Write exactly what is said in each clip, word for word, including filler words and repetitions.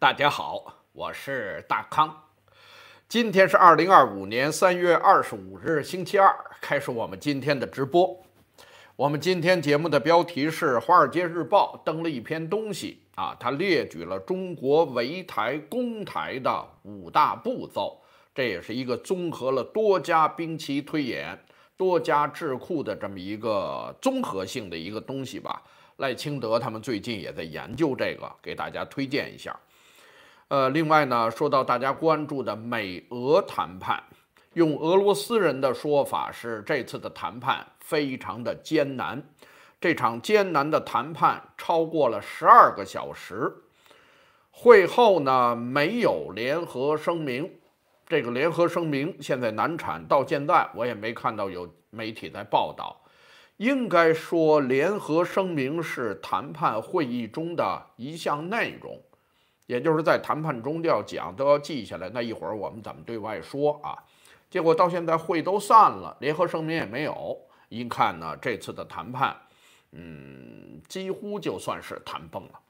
大家好，我是大康。今天是二零二五年三月二十五日，星期二，开始我们今天的直播。我们今天节目的标题是《华尔街日报》登了一篇东西啊，它列举了中国围台攻台的五大步骤，这也是一个综合了多家兵棋推演、多家智库的这么一个综合性的一个东西吧。赖清德他们最近也在研究这个，给大家推荐一下。呃，另外呢，说到大家关注的美俄谈判，用俄罗斯人的说法是，这次的谈判非常的艰难。这场艰难的谈判超过了十二个小时，会后呢没有联合声明。这个联合声明现在难产，到现在我也没看到有媒体在报道。应该说，联合声明是谈判会议中的一项内容。也就是在谈判中都要讲，都要记下来。那一会儿我们怎么对外说啊？结果到现在会都散了，联合声明也没有。一看呢，这次的谈判，嗯，几乎就算是谈崩了。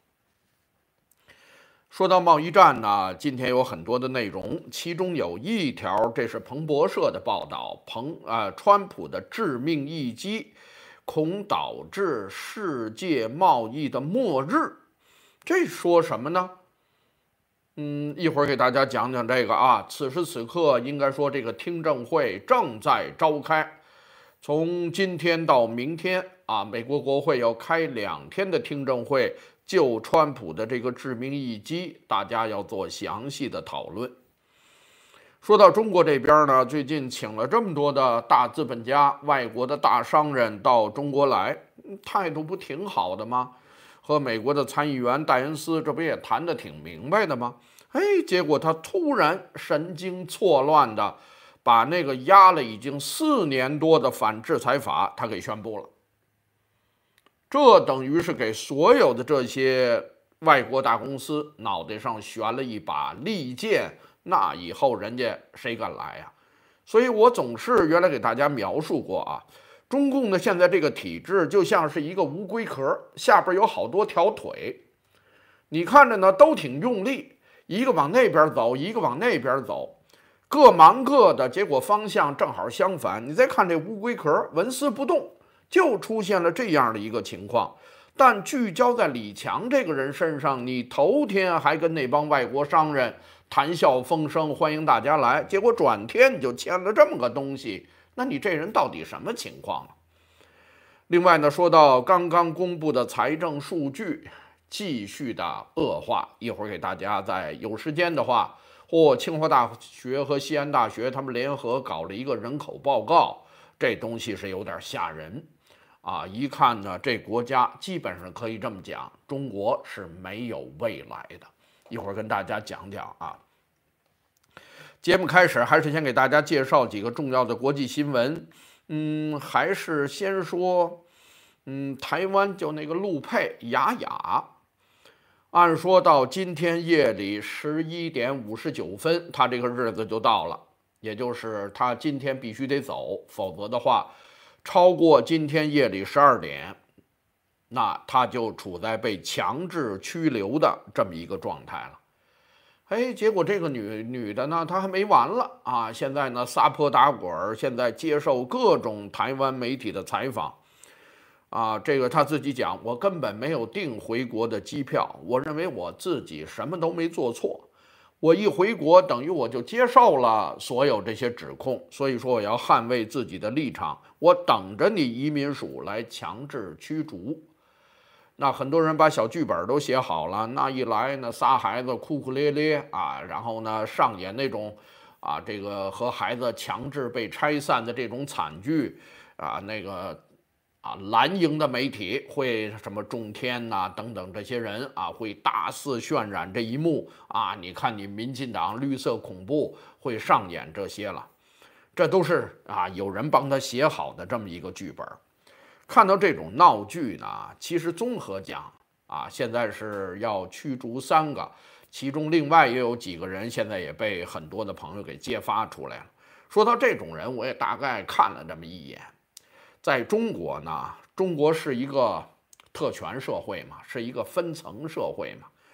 说到贸易战呢，今天有很多的内容，其中有一条，这是彭博社的报道，彭啊、呃，川普的致命一击恐导致世界贸易的末日。这说什么呢？嗯，一会儿给大家讲讲这个啊。此时此刻，应该说这个听证会正在召开，从今天到明天啊，美国国会要开两天的听证会，就川普的这个致命一击，大家要做详细的讨论。说到中国这边呢，最近请了这么多的大资本家、外国的大商人到中国来，态度不挺好的吗？和美国的参议员戴恩斯，这不也谈得挺明白的吗？哎，结果他突然神经错乱的把那个压了已经四年多的反制裁法，他给宣布了。这等于是给所有的这些外国大公司脑袋上悬了一把利剑，那以后人家谁敢来呀？所以我总是原来给大家描述过啊。中共的现在这个体制就像是一个乌龟壳，下边有好多条腿，你看着呢都挺用力，一个往那边走，一个往那边走，各忙各的，结果方向正好相反。你再看这乌龟壳，纹丝不动，就出现了这样的一个情况。但聚焦在李强这个人身上，你头天还跟那帮外国商人谈笑风生，欢迎大家来，结果转天你就签了这么个东西。那你这人到底什么情况啊？另外呢，说到刚刚公布的财政数据继续的恶化，一会儿给大家在有时间的话，或清华大学和西安大学他们联合搞了一个人口报告，这东西是有点吓人啊！一看呢，这国家基本上可以这么讲，中国是没有未来的。一会儿跟大家讲讲啊。节目开始，还是先给大家介绍几个重要的国际新闻。嗯，还是先说，嗯，台湾就那个陆配雅雅，按说到今天夜里十一点五十九分，他这个日子就到了，也就是他今天必须得走，否则的话，超过今天夜里十二点，那他就处在被强制拘留的这么一个状态了。哎，结果这个女女的呢，她还没完了啊！现在呢，撒泼打滚，现在接受各种台湾媒体的采访，啊，这个她自己讲，我根本没有订回国的机票，我认为我自己什么都没做错，我一回国等于我就接受了所有这些指控，所以说我要捍卫自己的立场，我等着你移民署来强制驱逐。那很多人把小剧本都写好了，那一来呢，仨孩子哭哭咧咧啊，然后呢上演那种啊这个和孩子强制被拆散的这种惨剧啊，那个啊蓝营的媒体会什么中天呐、啊、等等这些人啊会大肆渲染这一幕啊，你看你民进党绿色恐怖会上演这些了，这都是啊有人帮他写好的这么一个剧本。看到这种闹剧呢，其实综合讲啊，现在是要驱逐三个，其中另外也有几个人现在也被很多的朋友给揭发出来了。说到这种人，我也大概看了这么一眼。在中国呢，中国是一个特权社会嘛，是一个分层社会嘛。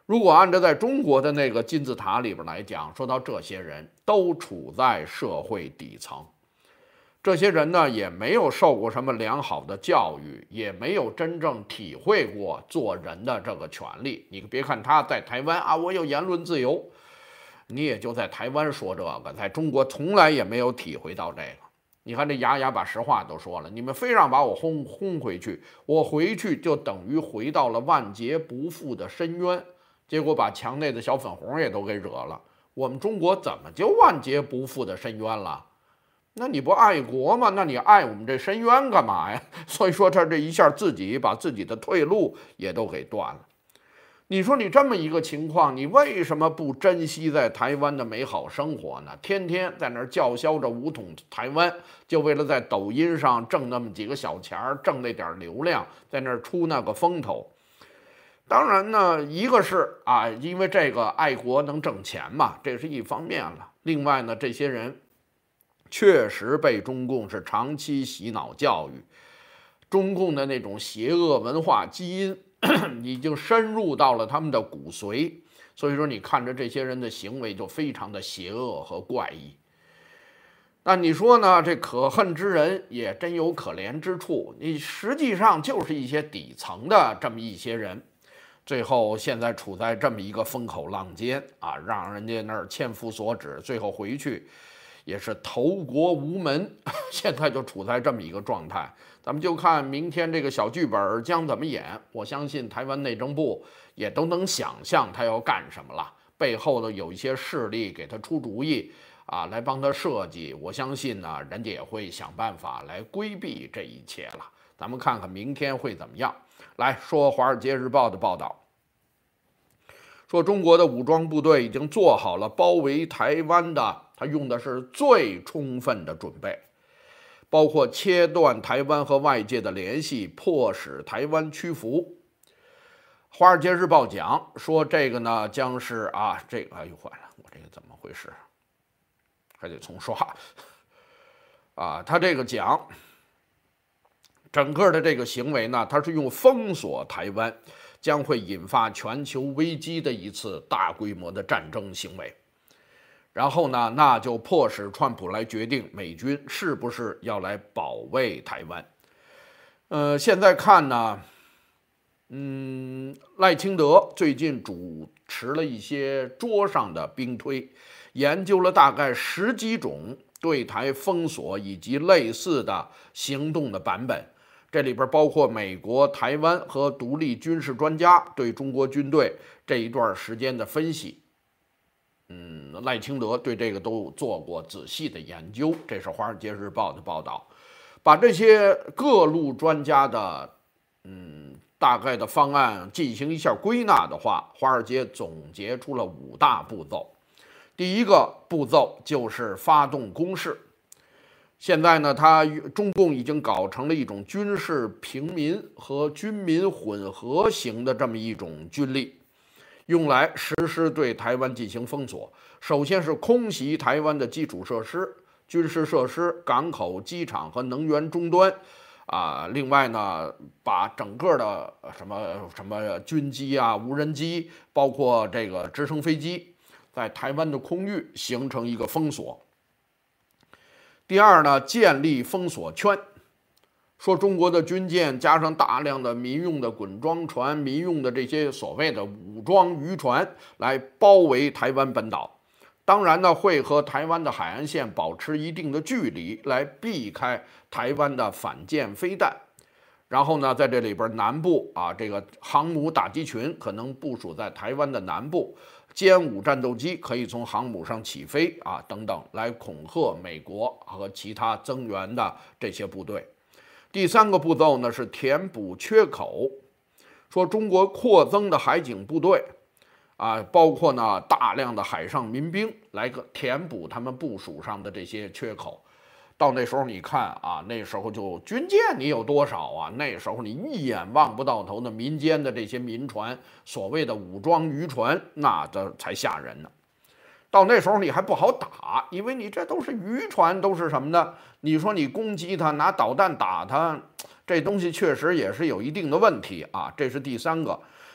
如果按照在中国的那个金字塔里边来讲，说到这些人都处在社会底层。这些人呢，也没有受过什么良好的教育，也没有真正体会过做人的这个权利。你别看他在台湾啊，我有言论自由，你也就在台湾说这个，在中国从来也没有体会到这个。你看这雅雅把实话都说了，你们非让把我轰轰回去，我回去就等于回到了万劫不复的深渊，结果把墙内的小粉红也都给惹了。我们中国怎么就万劫不复的深渊了？那你不爱国吗？那你爱我们这深渊干嘛呀？所以说他这一下自己把自己的退路也都给断了。你说你这么一个情况，你为什么不珍惜在台湾的美好生活呢？天天在那儿叫嚣着武统台湾，就为了在抖音上挣那么几个小钱儿，挣那点流量，在那儿出那个风头。当然呢，一个是啊，因为这个爱国能挣钱嘛，这是一方面了。另外呢，这些人确实被中共是长期洗脑教育，中共的那种邪恶文化基因已经深入到了他们的骨髓，所以说你看着这些人的行为就非常的邪恶和怪异。那你说呢？这可恨之人也真有可怜之处，你实际上就是一些底层的这么一些人，最后现在处在这么一个风口浪尖啊，让人家那儿千夫所指，最后回去也是投国无门，现在就处在这么一个状态。咱们就看明天这个小剧本将怎么演，我相信台湾内政部也都能想象他要干什么了，背后的有一些势力给他出主意啊，来帮他设计。我相信呢，人家也会想办法来规避这一切了。咱们看看明天会怎么样。来说《华尔街日报》的报道，说中国的武装部队已经做好了包围台湾的，他用的是最充分的准备。包括切断台湾和外界的联系，迫使台湾屈服。《华尔街日报》讲说，这个呢将是啊，这个哎呦坏了，我这个怎么回事？还得重刷啊！他这个讲，整个的这个行为呢，他是用封锁台湾，将会引发全球危机的一次大规模的战争行为。然后呢，那就迫使川普来决定美军是不是要来保卫台湾。呃，现在看呢，嗯，赖清德最近主持了一些桌上的兵推，研究了大概十几种对台封锁以及类似的行动的版本。这里边包括美国、台湾和独立军事专家对中国军队这一段时间的分析。嗯，赖清德对这个都做过仔细的研究，这是《华尔街日报》的报道。把这些各路专家的嗯大概的方案进行一下归纳的话，华尔街总结出了五大步骤。第一个步骤就是发动攻势。现在呢，他中共已经搞成了一种军事平民和军民混合型的这么一种军力。用来实施对台湾进行封锁，首先是空袭台湾的基础设施、军事设施、港口、机场和能源终端，啊，另外呢，把整个的什么什么军机啊、无人机，包括这个直升飞机，在台湾的空域形成一个封锁。第二呢，建立封锁圈。说中国的军舰加上大量的民用的滚装船、民用的这些所谓的武装渔船来包围台湾本岛，当然呢会和台湾的海岸线保持一定的距离，来避开台湾的反舰飞弹。然后呢，在这里边南部啊，这个航母打击群可能部署在台湾的南部，歼五战斗机可以从航母上起飞啊，等等，来恐吓美国和其他增援的这些部队。第三个步骤呢是填补缺口，说中国扩增的海警部队，啊，包括呢大量的海上民兵来个填补他们部署上的这些缺口。到那时候你看啊，那时候就军舰你有多少啊？那时候你一眼望不到头的民间的这些民船，所谓的武装渔船，那这才吓人呢。到那时候你还不好打，因为你这都是渔船，都是什么呢？你说你攻击它，拿导弹打它，这东西确实也是有一定的问题啊。这是第三个。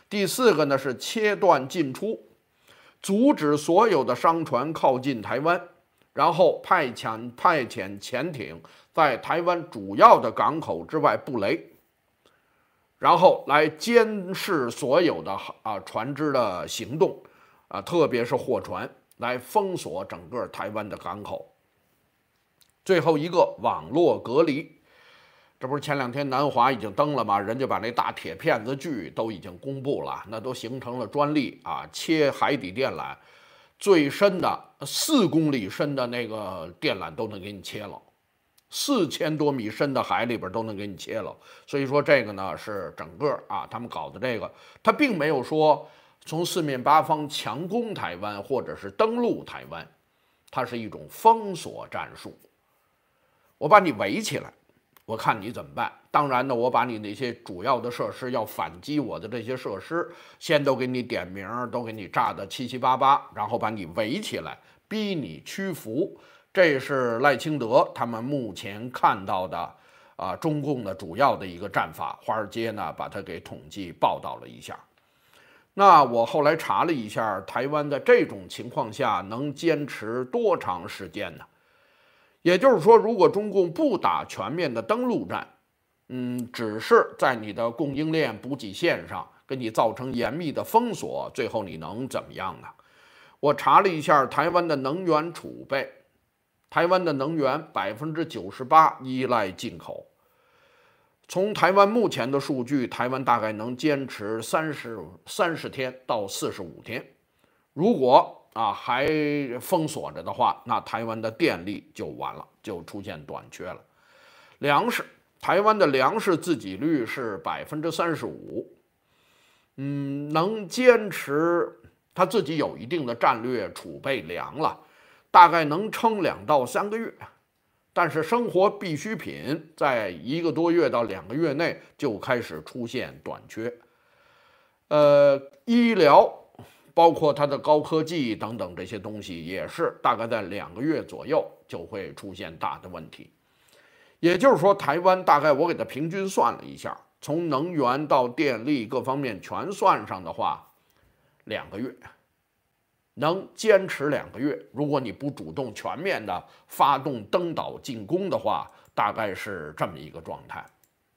第四个呢是切断进出，阻止所有的商船靠近台湾，然后派遣派遣潜艇在台湾主要的港口之外布雷，然后来监视所有的啊船只的行动，啊特别是货船，来封锁整个台湾的港口。最后一个网络隔离。这不是前两天南华已经登了吗？人家把那大铁片子锯都已经公布了，那都形成了专利啊！切海底电缆，最深的四公里深的那个电缆都能给你切了，四千多米深的海里边都能给你切了。所以说这个呢是整个啊，他们搞的这个，他并没有说从四面八方强攻台湾或者是登陆台湾，它是一种封锁战术，我把你围起来。我看你怎么办？当然呢，我把你那些主要的设施要反击我的这些设施，先都给你点名，都给你炸得七七八八，然后把你围起来，逼你屈服。这是赖清德他们目前看到的啊，中共的主要的一个战法。华尔街呢把它给统计报道了一下。那我后来查了一下，台湾在这种情况下能坚持多长时间呢？也就是说，如果中共不打全面的登陆战，嗯，只是在你的供应链补给线上给你造成严密的封锁，最后你能怎么样呢？我查了一下台湾的能源储备，台湾的能源百分之九十八依赖进口。从台湾目前的数据，台湾大概能坚持三十三十天到四十五天。如果啊，还封锁着的话，那台湾的电力就完了，就出现短缺了。粮食，台湾的粮食自给率是百分之三十五，嗯，能坚持他自己有一定的战略储备粮了，大概能撑两到三个月。但是生活必需品在一个多月到两个月内就开始出现短缺。呃，医疗。包括它的高科技等等这些东西，也是大概在两个月左右就会出现大的问题。也就是说，台湾大概我给它平均算了一下，从能源到电力各方面全算上的话，两个月能坚持两个月。如果你不主动全面的发动登岛进攻的话，大概是这么一个状态。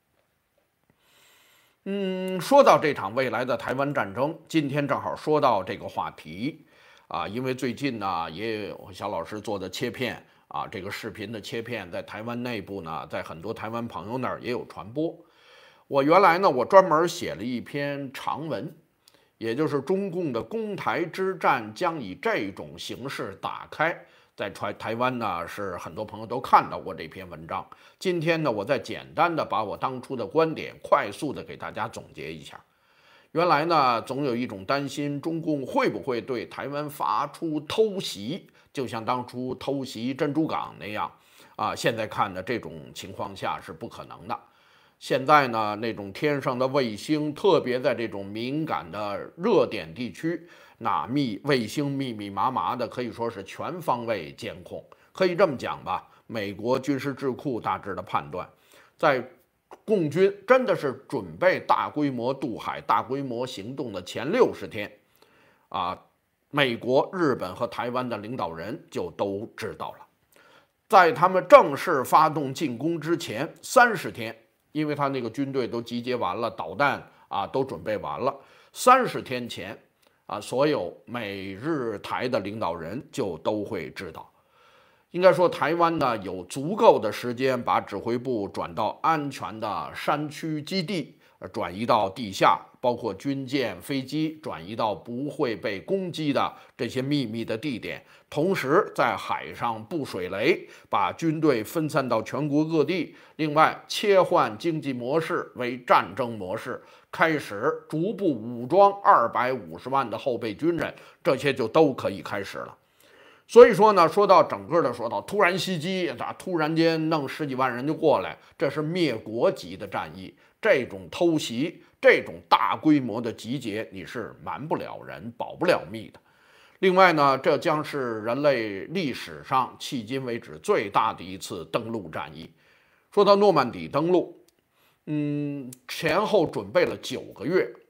嗯，说到这场未来的台湾战争，今天正好说到这个话题啊，因为最近呢也有小老师做的切片啊，这个视频的切片在台湾内部呢，在很多台湾朋友那儿也有传播。我原来呢，我专门写了一篇长文，也就是中共的攻台之战将以这种形式打开。在台台湾呢，是很多朋友都看到过这篇文章。今天呢，我再简单的把我当初的观点快速的给大家总结一下。原来呢，总有一种担心，中共会不会对台湾发出偷袭，就像当初偷袭珍珠港那样啊？现在看的这种情况下是不可能的。现在呢，那种天上的卫星，特别在这种敏感的热点地区，那密卫星密密麻麻的，可以说是全方位监控。可以这么讲吧，美国军事智库大致的判断，在共军真的是准备大规模渡海、大规模行动的前六十天，啊，美国、日本和台湾的领导人就都知道了。在他们正式发动进攻之前三十天。因为他那个军队都集结完了，导弹啊都准备完了。三十天前啊，所有美日台的领导人就都会知道。应该说，台湾呢有足够的时间把指挥部转到安全的山区基地，转移到地下，包括军舰、飞机转移到不会被攻击的这些秘密的地点，同时在海上布水雷，把军队分散到全国各地。另外，切换经济模式为战争模式，开始逐步武装二百五十万的后备军人，这些就都可以开始了。所以说呢，说到整个的说到突然袭击，啊，突然间弄十几万人就过来，这是灭国级的战役。这种偷袭，这种大规模的集结，你是瞒不了人、保不了密的。另外呢，这将是人类历史上迄今为止最大的一次登陆战役。说到诺曼底登陆，嗯，前后准备了九个月，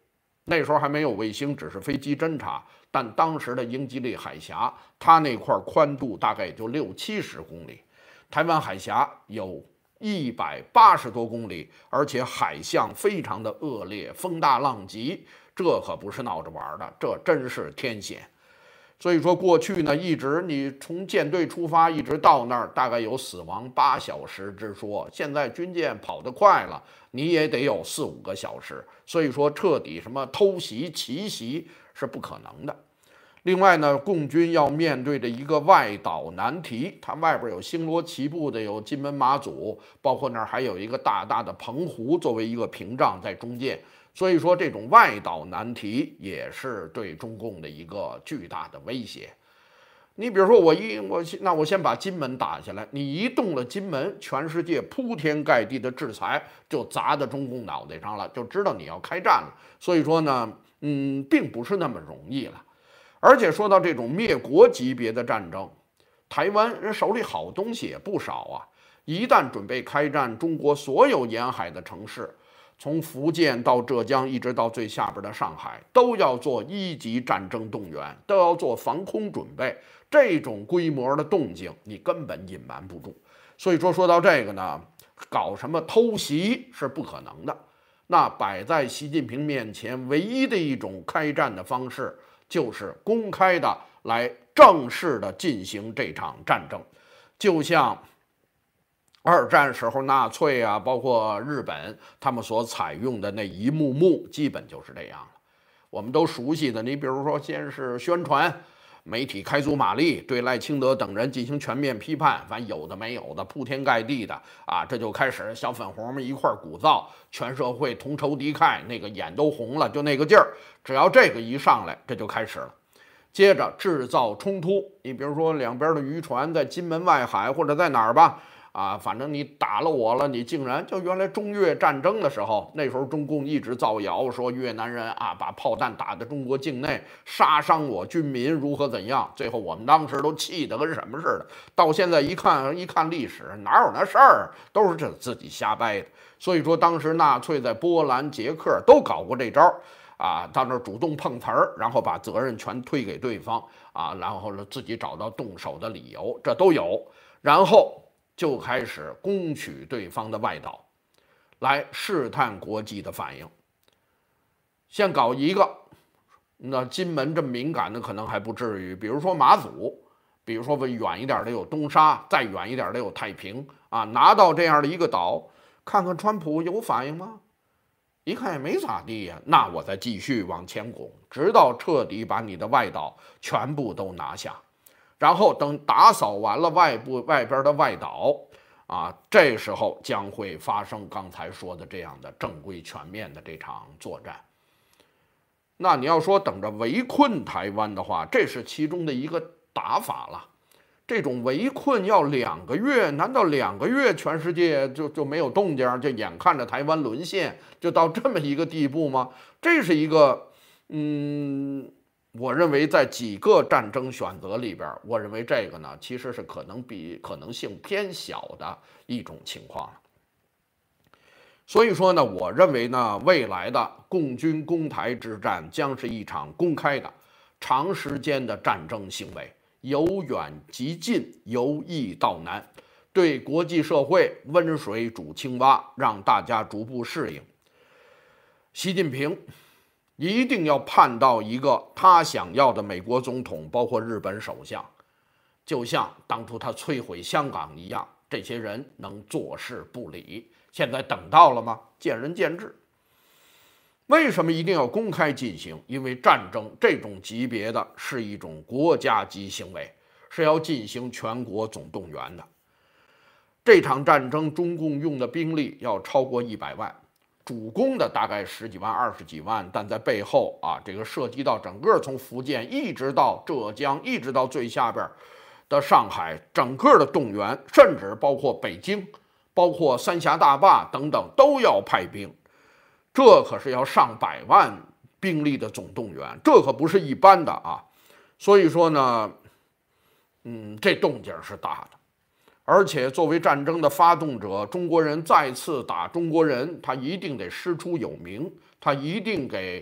那时候还没有卫星，只是飞机侦察。但当时的英吉利海峡，它那块宽度大概也就六七十公里，台湾海峡有一百八十多公里，而且海象非常的恶劣，风大浪急，这可不是闹着玩的，这真是天险。所以说，过去呢，一直你从舰队出发，一直到那儿，大概有死亡八小时之说。现在军舰跑得快了，你也得有四五个小时。所以说，彻底什么偷袭、奇袭是不可能的。另外呢，共军要面对着一个外岛难题，它外边有星罗棋布的，有金门、马祖，包括那儿还有一个大大的澎湖作为一个屏障在中间。所以说，这种外岛难题也是对中共的一个巨大的威胁。你比如说，我一我那我先把金门打下来，你一动了金门，全世界铺天盖地的制裁就砸在中共脑袋上了，就知道你要开战了。所以说呢，嗯，并不是那么容易了。而且说到这种灭国级别的战争，台湾人手里好东西也不少啊。一旦准备开战，中国所有沿海的城市，从福建到浙江，一直到最下边的上海，都要做一级战争动员，都要做防空准备。这种规模的动静，你根本隐瞒不住。所以说，说到这个呢，搞什么偷袭是不可能的。那摆在习近平面前唯一的一种开战的方式，就是公开的来正式的进行这场战争，就像二战时候纳粹啊，包括日本他们所采用的那一幕幕，基本就是这样了。我们都熟悉的，你比如说，先是宣传，媒体开足马力，对赖清德等人进行全面批判，反正有的没有的，铺天盖地的啊，这就开始小粉红们一块鼓噪，全社会同仇敌忾，那个眼都红了，就那个劲儿。只要这个一上来，这就开始了。接着制造冲突，你比如说两边的渔船在金门外海或者在哪儿吧。啊，反正你打了我了，你竟然就原来中越战争的时候，那时候中共一直造谣说越南人啊把炮弹打在中国境内，杀伤我军民如何怎样？最后我们当时都气得跟什么似的。到现在一看一看历史，哪有那事儿？都是这自己瞎掰的。所以说当时纳粹在波兰、捷克都搞过这招啊，到那儿主动碰瓷儿，然后把责任全推给对方啊，然后呢自己找到动手的理由，这都有，然后就开始攻取对方的外岛，来试探国际的反应。先搞一个，那金门这么敏感的可能还不至于，比如说马祖，比如说远一点的有东沙，再远一点的有太平啊，拿到这样的一个岛，看看川普有反应吗？一看也没咋地呀，那我再继续往前拱，直到彻底把你的外岛全部都拿下。然后等打扫完了外部外边的外岛啊，这时候将会发生刚才说的这样的正规全面的这场作战。那你要说等着围困台湾的话，这是其中的一个打法了。这种围困要两个月，难道两个月全世界就就没有动静，就眼看着台湾沦陷，就到这么一个地步吗？这是一个，嗯。我认为在几个战争选择里边，我认为这个呢其实是可能比可能性偏小的一种情况了。所以说呢，我认为呢，未来的共军攻台之战将是一场公开的、长时间的战争行为，由远及近，由易到难，对国际社会温水煮青蛙，让大家逐步适应。习近平一定要盼到一个他想要的美国总统，包括日本首相，就像当初他摧毁香港一样，这些人能坐视不理。现在等到了吗？见仁见智。为什么一定要公开进行？因为战争这种级别的是一种国家级行为，是要进行全国总动员的。这场战争中共用的兵力要超过一百万。主攻的大概十几万、二十几万，但在背后啊，这个涉及到整个从福建一直到浙江，一直到最下边的上海，整个的动员，甚至包括北京、包括三峡大坝等等，都要派兵。这可是要上百万兵力的总动员，这可不是一般的啊。所以说呢，嗯，这动静是大的。而且作为战争的发动者，中国人再次打中国人，他一定得师出有名，他一定给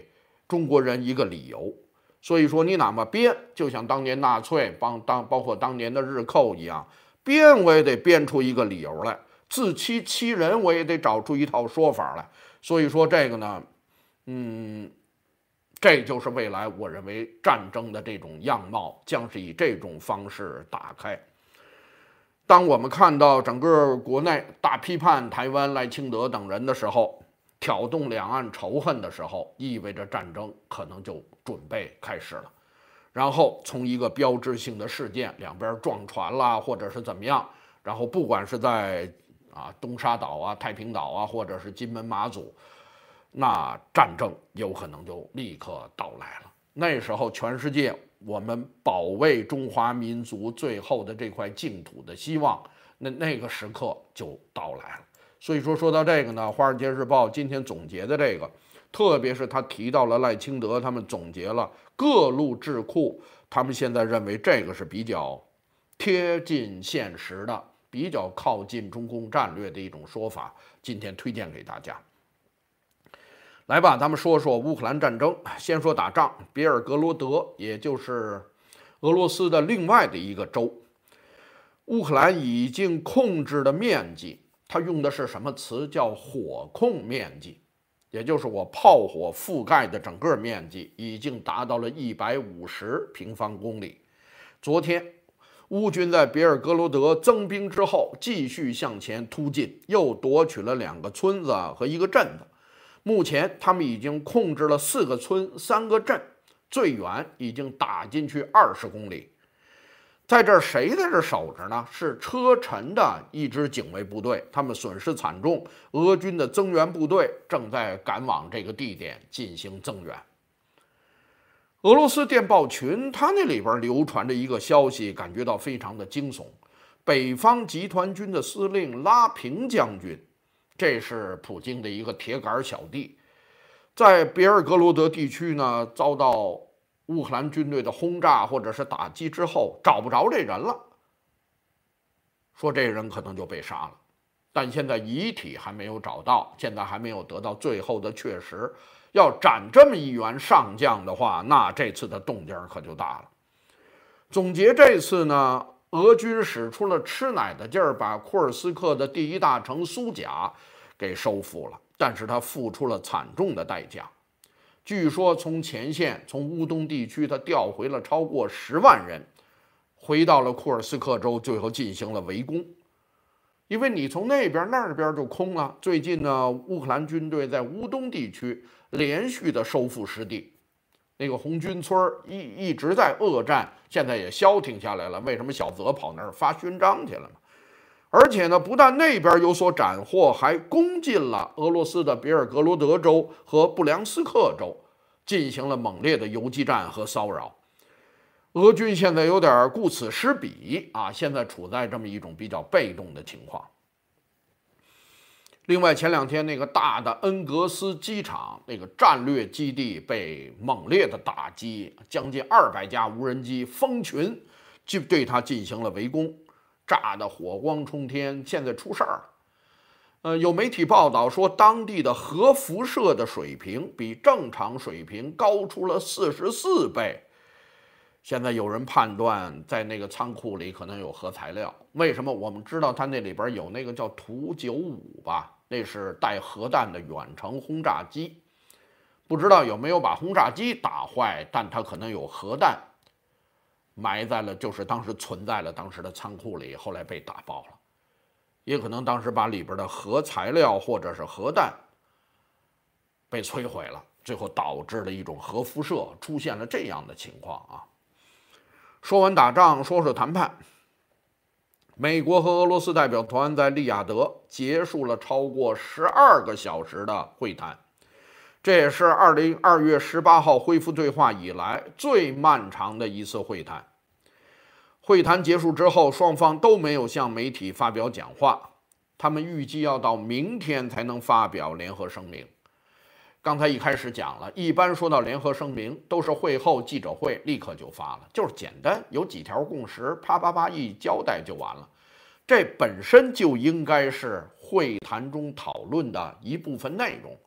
中国人一个理由。所以说，你哪怕编，就像当年纳粹帮当包括当年的日寇一样，编我也得编出一个理由来，自欺欺人我也得找出一套说法来。所以说这个呢，嗯，这就是未来我认为战争的这种样貌将是以这种方式打开。当我们看到整个国内大批判台湾赖清德等人的时候，挑动两岸仇恨的时候，意味着战争可能就准备开始了。然后从一个标志性的事件，两边撞船啦，或者是怎么样，然后不管是在啊东沙岛啊、太平岛啊，或者是金门、马祖，那战争有可能就立刻到来了。那时候，全世界我们保卫中华民族最后的这块净土的希望，那那个时刻就到来了。所以说，说到这个呢，《华尔街日报》今天总结的这个，特别是他提到了赖清德，他们总结了各路智库，他们现在认为这个是比较贴近现实的、比较靠近中共战略的一种说法。今天推荐给大家。来吧，咱们说说乌克兰战争。先说打仗，别尔格罗德，也就是俄罗斯的另外的一个州，乌克兰已经控制的面积。他用的是什么词？叫火控面积，也就是我炮火覆盖的整个面积已经达到了一百五十平方公里。昨天，乌军在别尔格罗德增兵之后，继续向前突进，又夺取了两个村子和一个镇子。目前，他们已经控制了四个村、三个镇，最远已经打进去二十公里。在这儿谁在这守着呢？是车臣的一支警卫部队，他们损失惨重，俄军的增援部队正在赶往这个地点进行增援。俄罗斯电报群，它那里边流传着一个消息，感觉到非常的惊悚。北方集团军的司令拉平将军，这是普京的一个铁杆小弟，在别尔格罗德地区呢，遭到乌克兰军队的轰炸或者是打击之后，找不着这人了，说这人可能就被杀了，但现在遗体还没有找到，现在还没有得到最后的确实。要斩这么一员上将的话，那这次的动静可就大了。总结这次呢，俄军使出了吃奶的劲儿，把库尔斯克的第一大城苏贾给收复了，但是他付出了惨重的代价。据说从前线，从乌东地区，他调回了超过十万人，回到了库尔斯克州，最后进行了围攻。因为你从那边那边就空了。最近呢，乌克兰军队在乌东地区连续的收复失地，那个红军村一一直在恶战，现在也消停下来了。为什么小泽跑那儿发勋章去了呢？而且呢，不但那边有所斩获，还攻进了俄罗斯的别尔格罗德州和布良斯克州，进行了猛烈的游击战和骚扰。俄军现在有点顾此失彼啊，现在处在这么一种比较被动的情况。另外，前两天那个大的恩格斯机场那个战略基地被猛烈的打击，将近二百架无人机蜂群就对它进行了围攻，炸得火光冲天，现在出事儿了。呃，有媒体报道说，当地的核辐射的水平比正常水平高出了四十四倍。现在有人判断，在那个仓库里可能有核材料。为什么？我们知道它那里边有那个叫图九五吧，那是带核弹的远程轰炸机。不知道有没有把轰炸机打坏，但它可能有核弹埋在了，就是当时存在了当时的仓库里，后来被打爆了。也可能当时把里边的核材料或者是核弹被摧毁了，最后导致了一种核辐射，出现了这样的情况啊。说完打仗，说说谈判。美国和俄罗斯代表团在利雅得结束了超过十二个小时的会谈，这也是二零二月十八号恢复对话以来最漫长的一次会谈。会谈结束之后，双方都没有向媒体发表讲话，他们预计要到明天才能发表联合声明。刚才一开始讲了，一般说到联合声明，都是会后记者会立刻就发了，就是简单有几条共识，啪啪啪一交代就完了。这本身就应该是会谈中讨论的一部分内容。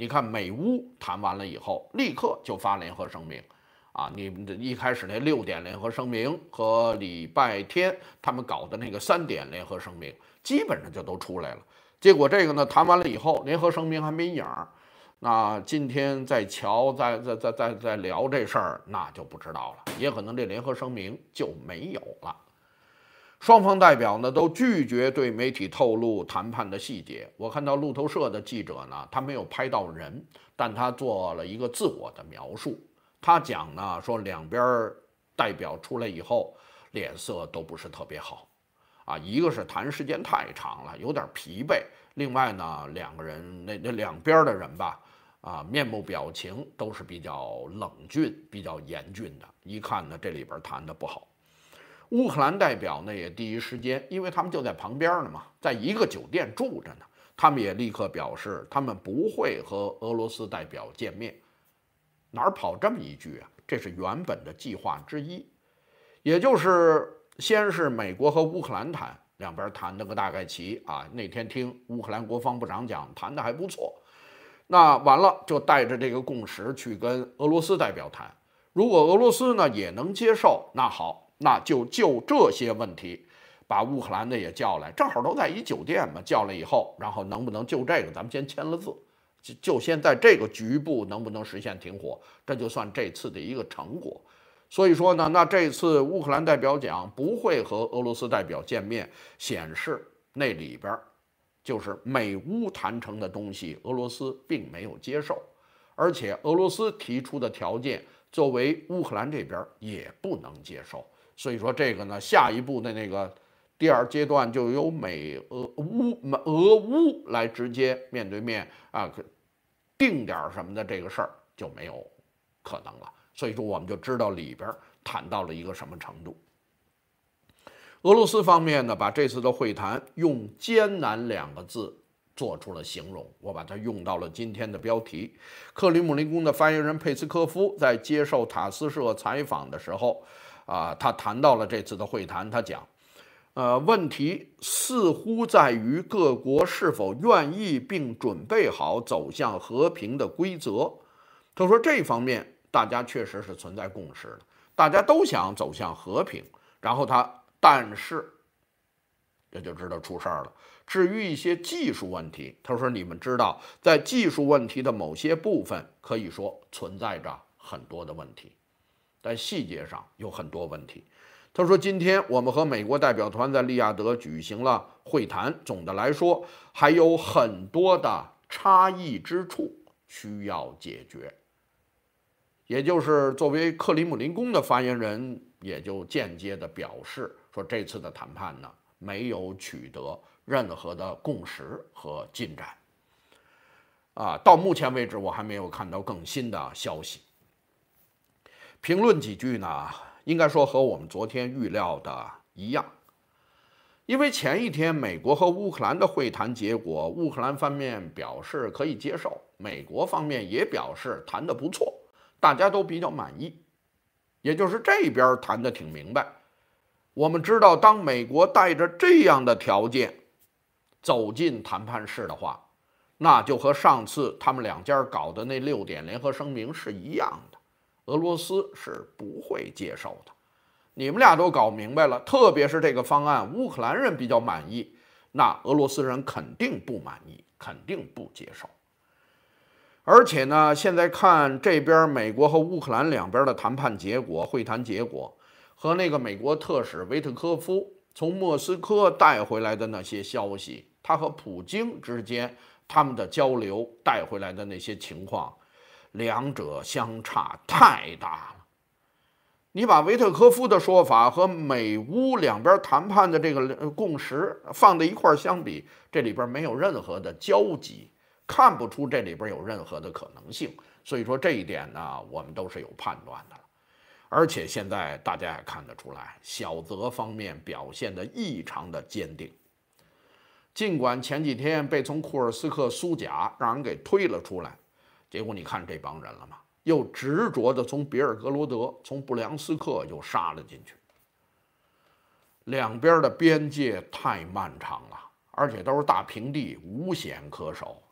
你看美乌谈完了以后，立刻就发联合声明。啊，你一开始那六点联合声明和礼拜天他们搞的那个三点联合声明，基本上就都出来了。结果这个呢谈完了以后，联合声明还没影儿。那今天再瞧，再再再再再聊这事儿，那就不知道了，也可能这联合声明就没有了。双方代表呢都拒绝对媒体透露谈判的细节。我看到路透社的记者呢，他没有拍到人，但他做了一个自我的描述。他讲呢，说两边代表出来以后脸色都不是特别好，啊，一个是谈时间太长了，有点疲惫；另外呢，两个人那那两边的人吧，啊，面目表情都是比较冷峻、比较严峻的，一看呢，这里边谈的不好。乌克兰代表呢也第一时间，因为他们就在旁边呢嘛，在一个酒店住着呢，他们也立刻表示，他们不会和俄罗斯代表见面。哪儿跑这么一句啊？这是原本的计划之一，也就是先是美国和乌克兰谈，两边谈了个大概齐啊。那天听乌克兰国防部长讲，谈的还不错。那完了就带着这个共识去跟俄罗斯代表谈。如果俄罗斯呢也能接受，那好，那就就这些问题，把乌克兰的也叫来，正好都在一酒店嘛。叫来以后，然后能不能就这个，咱们先签了字。就就现在这个局部能不能实现停火，这就算这次的一个成果。所以说呢，那这次乌克兰代表讲不会和俄罗斯代表见面，显示那里边就是美乌谈成的东西，俄罗斯并没有接受，而且俄罗斯提出的条件，作为乌克兰这边也不能接受。所以说这个呢，下一步的那个第二阶段就由美俄乌俄乌来直接面对面啊，定点什么的这个事儿就没有可能了。所以说我们就知道里边谈到了一个什么程度。俄罗斯方面呢，把这次的会谈用艰难两个字做出了形容，我把它用到了今天的标题。克里姆林宫的发言人佩斯科夫在接受塔斯社采访的时候，啊，他谈到了这次的会谈，他讲。呃，问题似乎在于各国是否愿意并准备好走向和平的规则。他说这方面大家确实是存在共识的，大家都想走向和平。然后他，但是这就知道出事儿了。至于一些技术问题，他说你们知道，在技术问题的某些部分，可以说存在着很多的问题，在细节上有很多问题。他说：“今天我们和美国代表团在利雅得举行了会谈，总的来说还有很多的差异之处需要解决。”也就是作为克里姆林宫的发言人，也就间接的表示说，这次的谈判呢没有取得任何的共识和进展。啊，到目前为止我还没有看到更新的消息。评论几句呢？应该说和我们昨天预料的一样，因为前一天美国和乌克兰的会谈结果，乌克兰方面表示可以接受，美国方面也表示谈得不错，大家都比较满意，也就是这边谈得挺明白。我们知道，当美国带着这样的条件走进谈判室的话，那就和上次他们两家搞的那六点联合声明是一样的。俄罗斯是不会接受的，你们俩都搞明白了，特别是这个方案，乌克兰人比较满意，那俄罗斯人肯定不满意，肯定不接受。而且呢，现在看这边美国和乌克兰两边的谈判结果、会谈结果，和那个美国特使维特科夫从莫斯科带回来的那些消息，他和普京之间他们的交流带回来的那些情况，两者相差太大了。你把维特科夫的说法和美乌两边谈判的这个共识放在一块相比，这里边没有任何的交集，看不出这里边有任何的可能性。所以说这一点呢，我们都是有判断的了。而且现在大家也看得出来，小泽方面表现得异常的坚定。尽管前几天被从库尔斯克苏贾让人给推了出来，结果你看这帮人了吗？又执着的从别尔格罗德、从布良斯克又杀了进去。两边的边界太漫长了，而且都是大平地，无险可守，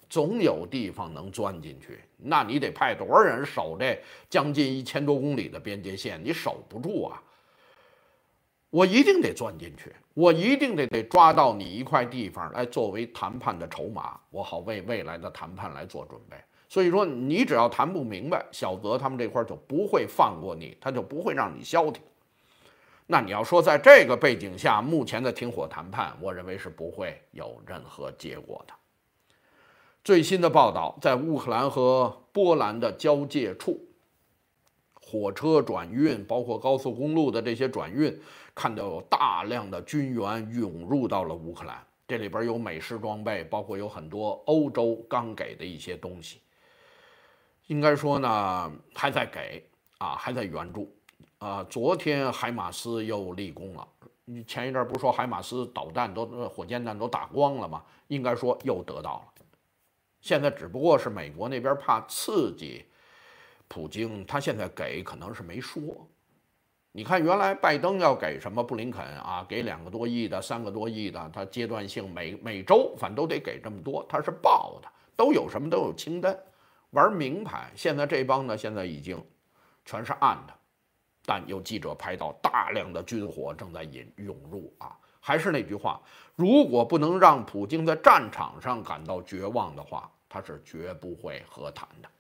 总有地方能钻进去。那你得派多少人守这将近一千多公里的边界线？你守不住啊！我一定得钻进去，我一定得得抓到你一块地方来作为谈判的筹码，我好为未来的谈判来做准备。所以说，你只要谈不明白，小泽他们这块就不会放过你，他就不会让你消停。那你要说在这个背景下，目前的停火谈判，我认为是不会有任何结果的。最新的报道，在乌克兰和波兰的交界处，火车转运，包括高速公路的这些转运，看到有大量的军援涌入到了乌克兰。这里边有美式装备，包括有很多欧洲刚给的一些东西。应该说呢，还在给啊，还在援助。啊，昨天海马斯又立功了。你前一阵不是说海马斯导弹都、火箭弹都打光了吗？应该说又得到了。现在只不过是美国那边怕刺激普京，他现在给可能是没说。你看，原来拜登要给什么布林肯啊，给两个多亿的、三个多亿的，他阶段性每每周反正都得给这么多，他是报的，都有什么都有清单，玩明牌。现在这帮呢，现在已经全是暗的。但有记者拍到大量的军火正在引涌入啊！还是那句话，如果不能让普京在战场上感到绝望的话，他是绝不会和谈的。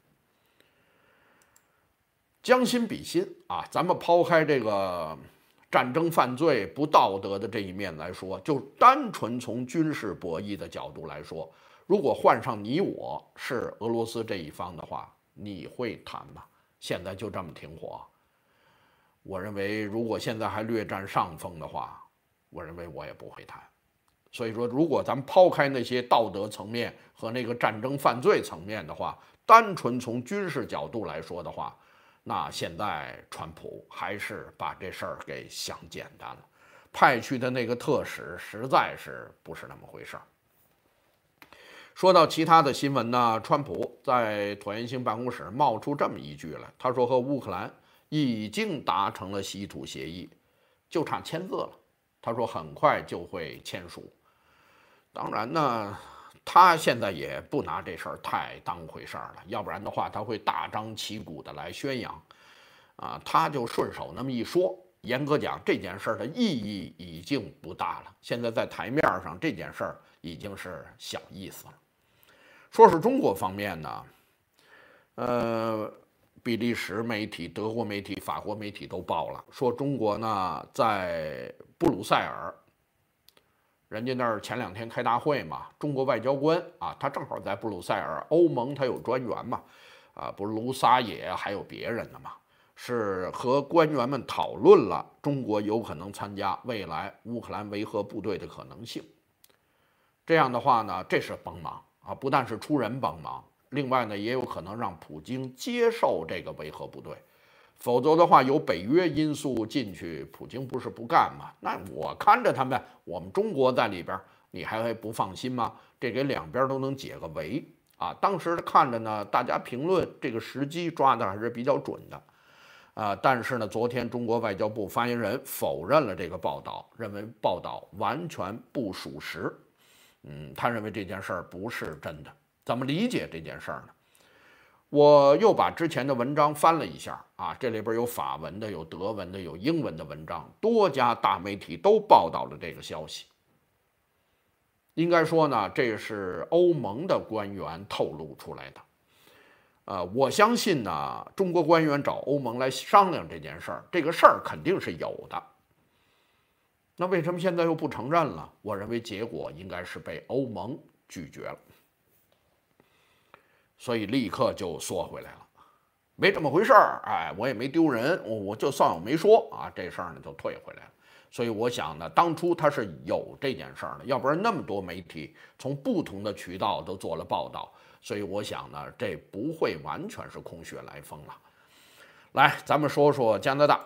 将心比心啊，咱们抛开这个战争犯罪不道德的这一面来说，就单纯从军事博弈的角度来说，如果换上你我是俄罗斯这一方的话，你会谈吗？现在就这么停火？我认为，如果现在还略占上风的话，我认为我也不会谈。所以说，如果咱们抛开那些道德层面和那个战争犯罪层面的话，单纯从军事角度来说的话，那现在川普还是把这事儿给想简单了，派去的那个特使实在是不是那么回事儿。说到其他的新闻呢，川普在椭圆形办公室冒出这么一句来，他说和乌克兰已经达成了稀土协议，就差签字了。他说很快就会签署。当然呢，他现在也不拿这事儿太当回事儿了，要不然的话他会大张旗鼓的来宣扬。啊，他就顺手那么一说，严格讲这件事儿的意义已经不大了。现在在台面上这件事儿已经是小意思了。说是中国方面呢，呃。比利时媒体、德国媒体、法国媒体都报了，说中国呢在布鲁塞尔，人家那儿前两天开大会嘛，中国外交官啊，他正好在布鲁塞尔，欧盟他有专员嘛，啊，不是卢沙野还有别人的嘛，是和官员们讨论了中国有可能参加未来乌克兰维和部队的可能性。这样的话呢，这是帮忙啊，不但是出人帮忙。另外呢，也有可能让普京接受这个维和部队，否则的话，有北约因素进去，普京不是不干吗？那我看着他们，我们中国在里边，你还会不放心吗？这给两边都能解个围啊！当时看着呢，大家评论这个时机抓的还是比较准的，啊，但是呢，昨天中国外交部发言人否认了这个报道，认为报道完全不属实。嗯，他认为这件事儿不是真的。怎么理解这件事儿呢？我又把之前的文章翻了一下啊，这里边有法文的，有德文的，有英文的文章，多家大媒体都报道了这个消息。应该说呢，这是欧盟的官员透露出来的。呃，我相信呢，中国官员找欧盟来商量这件事儿，这个事儿肯定是有的。那为什么现在又不承认了？我认为结果应该是被欧盟拒绝了。所以立刻就缩回来了，没这么回事儿，哎，我也没丢人，我我就算我没说啊，这事儿呢就退回来了。所以我想呢，当初他是有这件事儿的，要不然那么多媒体从不同的渠道都做了报道，所以我想呢，这不会完全是空穴来风了。来，咱们说说加拿大。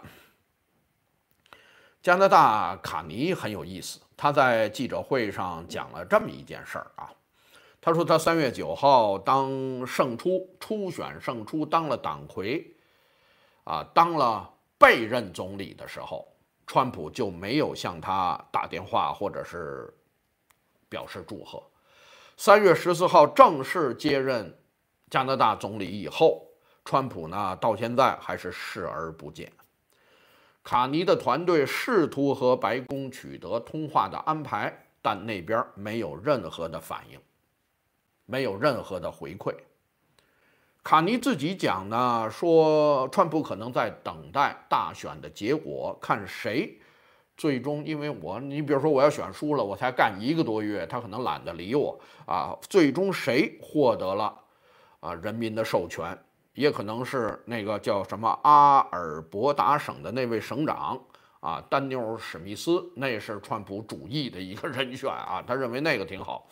加拿大卡尼很有意思，他在记者会上讲了这么一件事儿啊。他说，他三月九号当胜出，初选胜出，当了党魁，啊，当了备任总理的时候，川普就没有向他打电话或者是表示祝贺。 三月十四号正式接任加拿大总理以后，川普呢到现在还是视而不见。卡尼的团队试图和白宫取得通话的安排，但那边没有任何的反应，没有任何的回馈。卡尼自己讲呢，说川普可能在等待大选的结果，看谁最终，因为我，你比如说我要选输了，我才干一个多月，他可能懒得理我啊。最终谁获得了啊人民的授权，也可能是那个叫什么阿尔伯达省的那位省长啊，丹尼尔·史密斯，那是川普主义的一个人选啊，他认为那个挺好。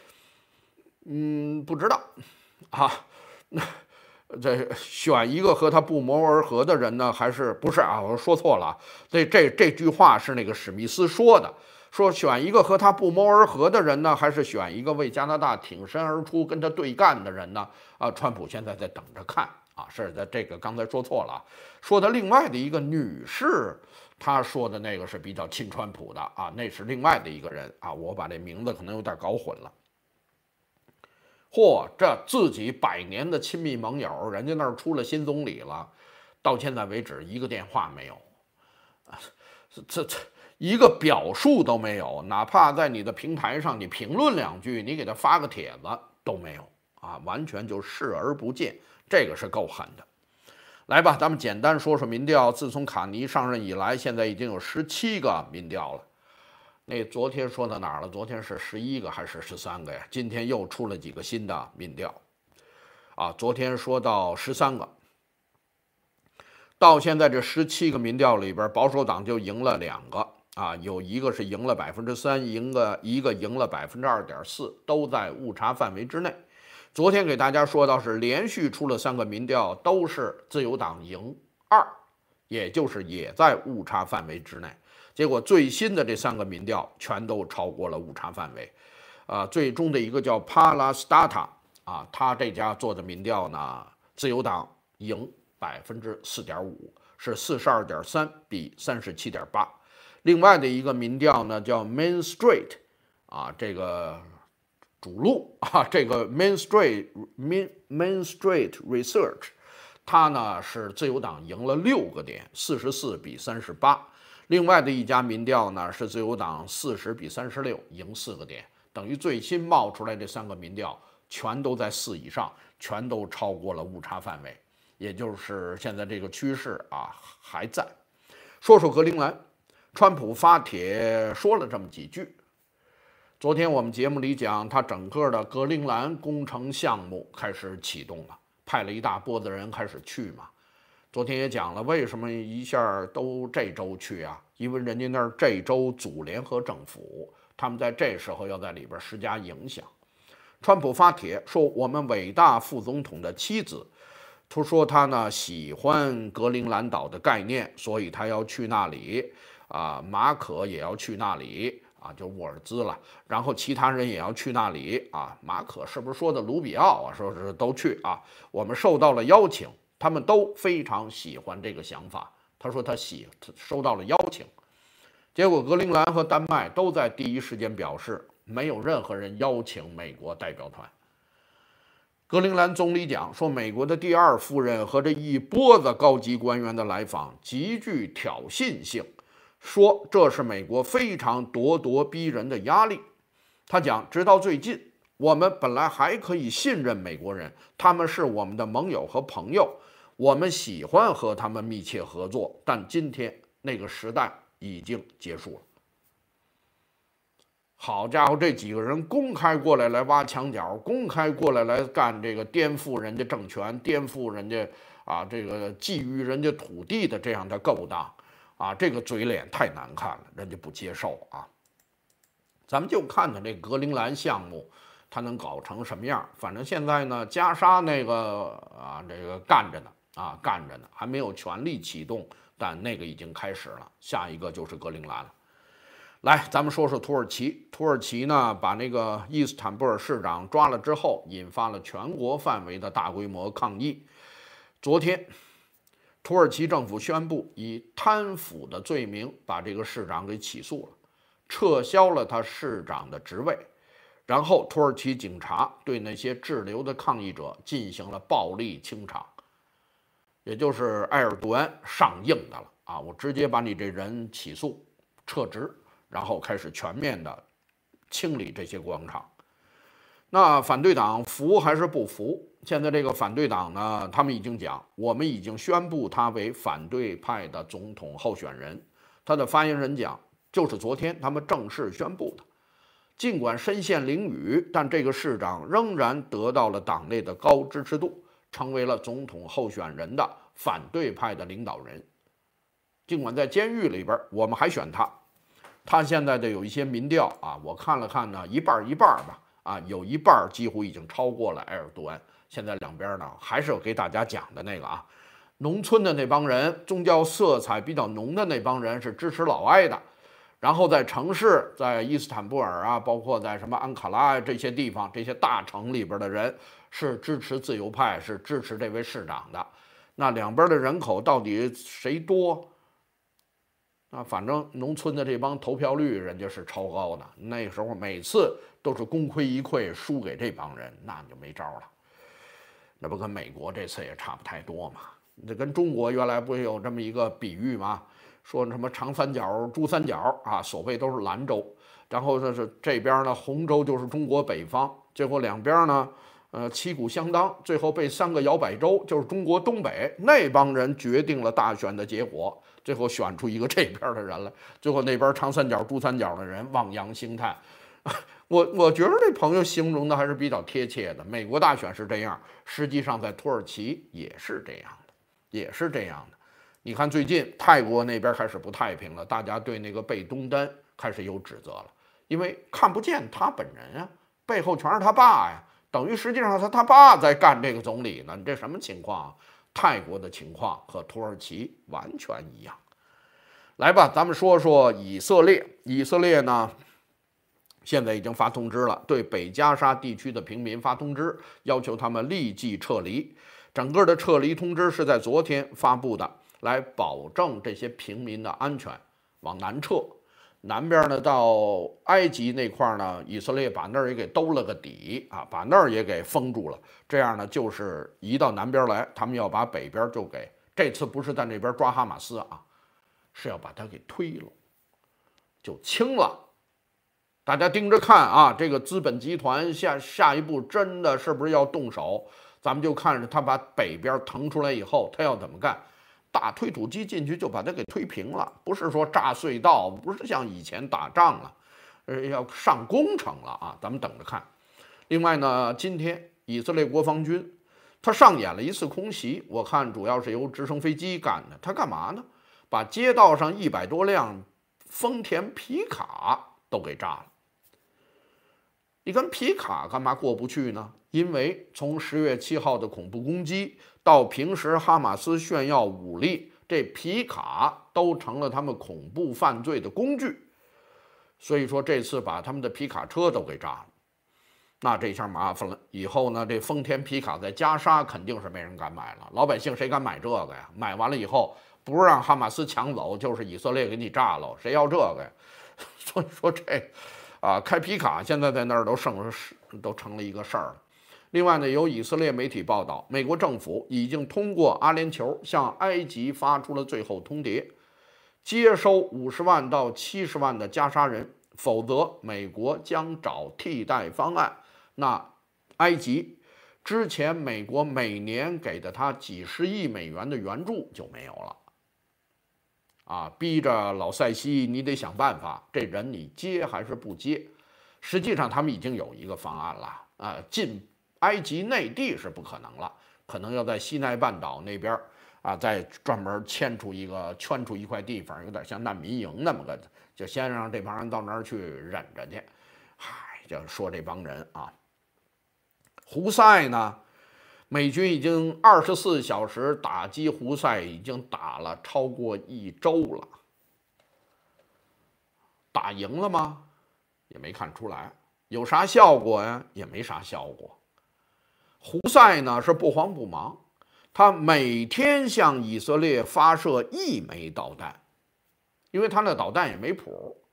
嗯，不知道啊。那这选一个和他不谋而合的人呢，还是不是啊？我说错了，这这这句话是那个史密斯说的，说选一个和他不谋而合的人呢，还是选一个为加拿大挺身而出跟他对干的人呢？啊，川普现在在等着看啊，是的，这个刚才说错了，说的另外的一个女士，她说的那个是比较亲川普的啊，那是另外的一个人啊，我把这名字可能有点搞混了。嚯，这自己百年的亲密盟友，人家那儿出了新总理了，到现在为止一个电话没有，啊，这这一个表述都没有，哪怕在你的平台上你评论两句，你给他发个帖子都没有啊，完全就视而不见，这个是够狠的。来吧，咱们简单说说民调，自从卡尼上任以来，现在已经有十七个民调了。那昨天说到哪儿了？昨天是十一个还是十三个呀？今天又出了几个新的民调，啊，昨天说到十三个，到现在这十七个民调里边，保守党就赢了两个啊，有一个是赢了百分之三，赢个一个赢了百分之二点四，都在误差范围之内。昨天给大家说到是连续出了三个民调，都是自由党赢二，也就是也在误差范围之内。结果最新的这三个民调全都超过了误差范围，啊，最终的一个叫 Palastata 啊，他这家做的民调呢，自由党赢百分之四点五，是四十二点三比三十七点八。另外的一个民调呢叫 Main Street 啊，这个主路啊，这个 Main Street Main Main Street Research， 它呢是自由党赢了六个点，四十四比三十八。另外的一家民调呢是自由党四十比三十六，赢四个点，等于最新冒出来这三个民调全都在四以上，全都超过了误差范围，也就是现在这个趋势啊还在。说说格陵兰，川普发帖说了这么几句。昨天我们节目里讲，他整个的格陵兰工程项目开始启动了，派了一大波子人开始去嘛。昨天也讲了，为什么一下都这周去啊？因为人家那儿这周组联合政府，他们在这时候要在里边施加影响。川普发帖说，我们伟大副总统的妻子，他说他呢喜欢格陵兰岛的概念，所以他要去那里啊。马可也要去那里啊，就沃尔兹了。然后其他人也要去那里啊。马可是不是说的卢比奥啊？说是都去啊。我们受到了邀请。他们都非常喜欢这个想法。他说他喜收到了邀请，结果格陵兰和丹麦都在第一时间表示，没有任何人邀请美国代表团。格陵兰总理讲说，美国的第二夫人和这一波子高级官员的来访极具挑衅性，说这是美国非常咄咄逼人的压力。他讲，直到最近，我们本来还可以信任美国人，他们是我们的盟友和朋友。我们喜欢和他们密切合作，但今天那个时代已经结束了。好家伙，这几个人公开过来来挖墙角，公开过来来干这个颠覆人家政权、颠覆人家啊这个觊觎人家土地的这样的勾当啊，这个嘴脸太难看了，人家不接受啊。咱们就看看这格陵兰项目，它能搞成什么样？反正现在呢，加沙那个啊，这个干着呢。啊，干着呢，还没有全力启动，但那个已经开始了。下一个就是格陵兰了。来，咱们说说土耳其。土耳其呢，把那个伊斯坦布尔市长抓了之后，引发了全国范围的大规模抗议。昨天，土耳其政府宣布以贪腐的罪名把这个市长给起诉了，撤销了他市长的职位， 然后土耳其警察对那些滞留的抗议者进行了暴力清场，也就是埃尔多安上硬的了啊！我直接把你这人起诉、撤职，然后开始全面的清理这些广场。那反对党服还是不服？现在这个反对党呢，他们已经讲，我们已经宣布他为反对派的总统候选人。他的发言人讲，就是昨天他们正式宣布的。尽管身陷囹圄，但这个市长仍然得到了党内的高支持度，成为了总统候选人的反对派的领导人。尽管在监狱里边，我们还选他。他现在的有一些民调啊，我看了看呢，一半一半吧。啊，有一半几乎已经超过了埃尔多安。现在两边呢，还是有给大家讲的那个啊，农村的那帮人，宗教色彩比较浓的那帮人是支持老埃的，然后在城市，在伊斯坦布尔啊，包括在什么安卡拉这些地方，这些大城里边的人是支持自由派，是支持这位市长的。那两边的人口到底谁多？啊，反正农村的这帮投票率人家是超高的，那时候每次都是功亏一篑，输给这帮人，那你就没招了。那不跟美国这次也差不太多嘛？这跟中国原来不是有这么一个比喻吗？说什么长三角、珠三角啊，所谓都是兰州，然后这是这边呢，洪州就是中国北方，最后两边呢，呃，旗鼓相当，最后被三个摇摆州，就是中国东北那帮人决定了大选的结果。最后选出一个这边的人来，最后那边长三角、珠三角的人望洋兴叹。我我觉得这朋友形容的还是比较贴切的。美国大选是这样，实际上在土耳其也是这样的，也是这样的。你看最近泰国那边开始不太平了，大家对那个贝东丹开始有指责了，因为看不见他本人啊，背后全是他爸呀，等于实际上他他爸在干这个总理呢，你这什么情况啊？泰国的情况和土耳其完全一样。来吧，咱们说说以色列。以色列呢，现在已经发通知了，对北加沙地区的平民发通知，要求他们立即撤离。整个的撤离通知是在昨天发布的，来保证这些平民的安全，往南撤。南边呢，到埃及那块呢，以色列把那儿也给兜了个底啊，把那儿也给封住了。这样呢，就是移到南边来，他们要把北边就给，这次不是在那边抓哈马斯啊，是要把它给推了，就清了。大家盯着看啊，这个资本集团下下一步真的是不是要动手？咱们就看着他把北边腾出来以后，他要怎么干？大推土机进去就把它给推平了，不是说炸隧道，不是像以前打仗了，呃，要上工程了啊！咱们等着看。另外呢，今天以色列国防军他上演了一次空袭，我看主要是由直升飞机干的。他干嘛呢？把街道上一百多辆丰田皮卡都给炸了。你跟皮卡干嘛过不去呢？因为从十月七号的恐怖攻击到平时哈马斯炫耀武力，这皮卡都成了他们恐怖犯罪的工具。所以说这次把他们的皮卡车都给炸了，那这下麻烦了。以后呢，这丰田皮卡在加沙肯定是没人敢买了，老百姓谁敢买这个呀？买完了以后，不是让哈马斯抢走，就是以色列给你炸了，谁要这个呀？所以说这。啊，开皮卡现在在那儿都成了都成了一个事儿了。另外呢，有以色列媒体报道，美国政府已经通过阿联酋向埃及发出了最后通牒，接收五十万到七十万的加沙人，否则美国将找替代方案。那埃及之前美国每年给的他几十亿美元的援助就没有了。啊，逼着老塞西，你得想办法，这人你接还是不接？实际上，他们已经有一个方案了啊，进埃及内地是不可能了，可能要在西奈半岛那边啊，再专门圈出一个圈出一块地方，有点像难民营那么个，就先让这帮人到那儿去忍着去。嗨，就说这帮人啊，胡塞呢？美军已经二十四小时打击胡塞，已经打了超过一周了。打赢了吗？也没看出来。有啥效果呀？也没啥效果。胡塞呢是不慌不忙，他每天向以色列发射一枚导弹，因为他那导弹也没谱，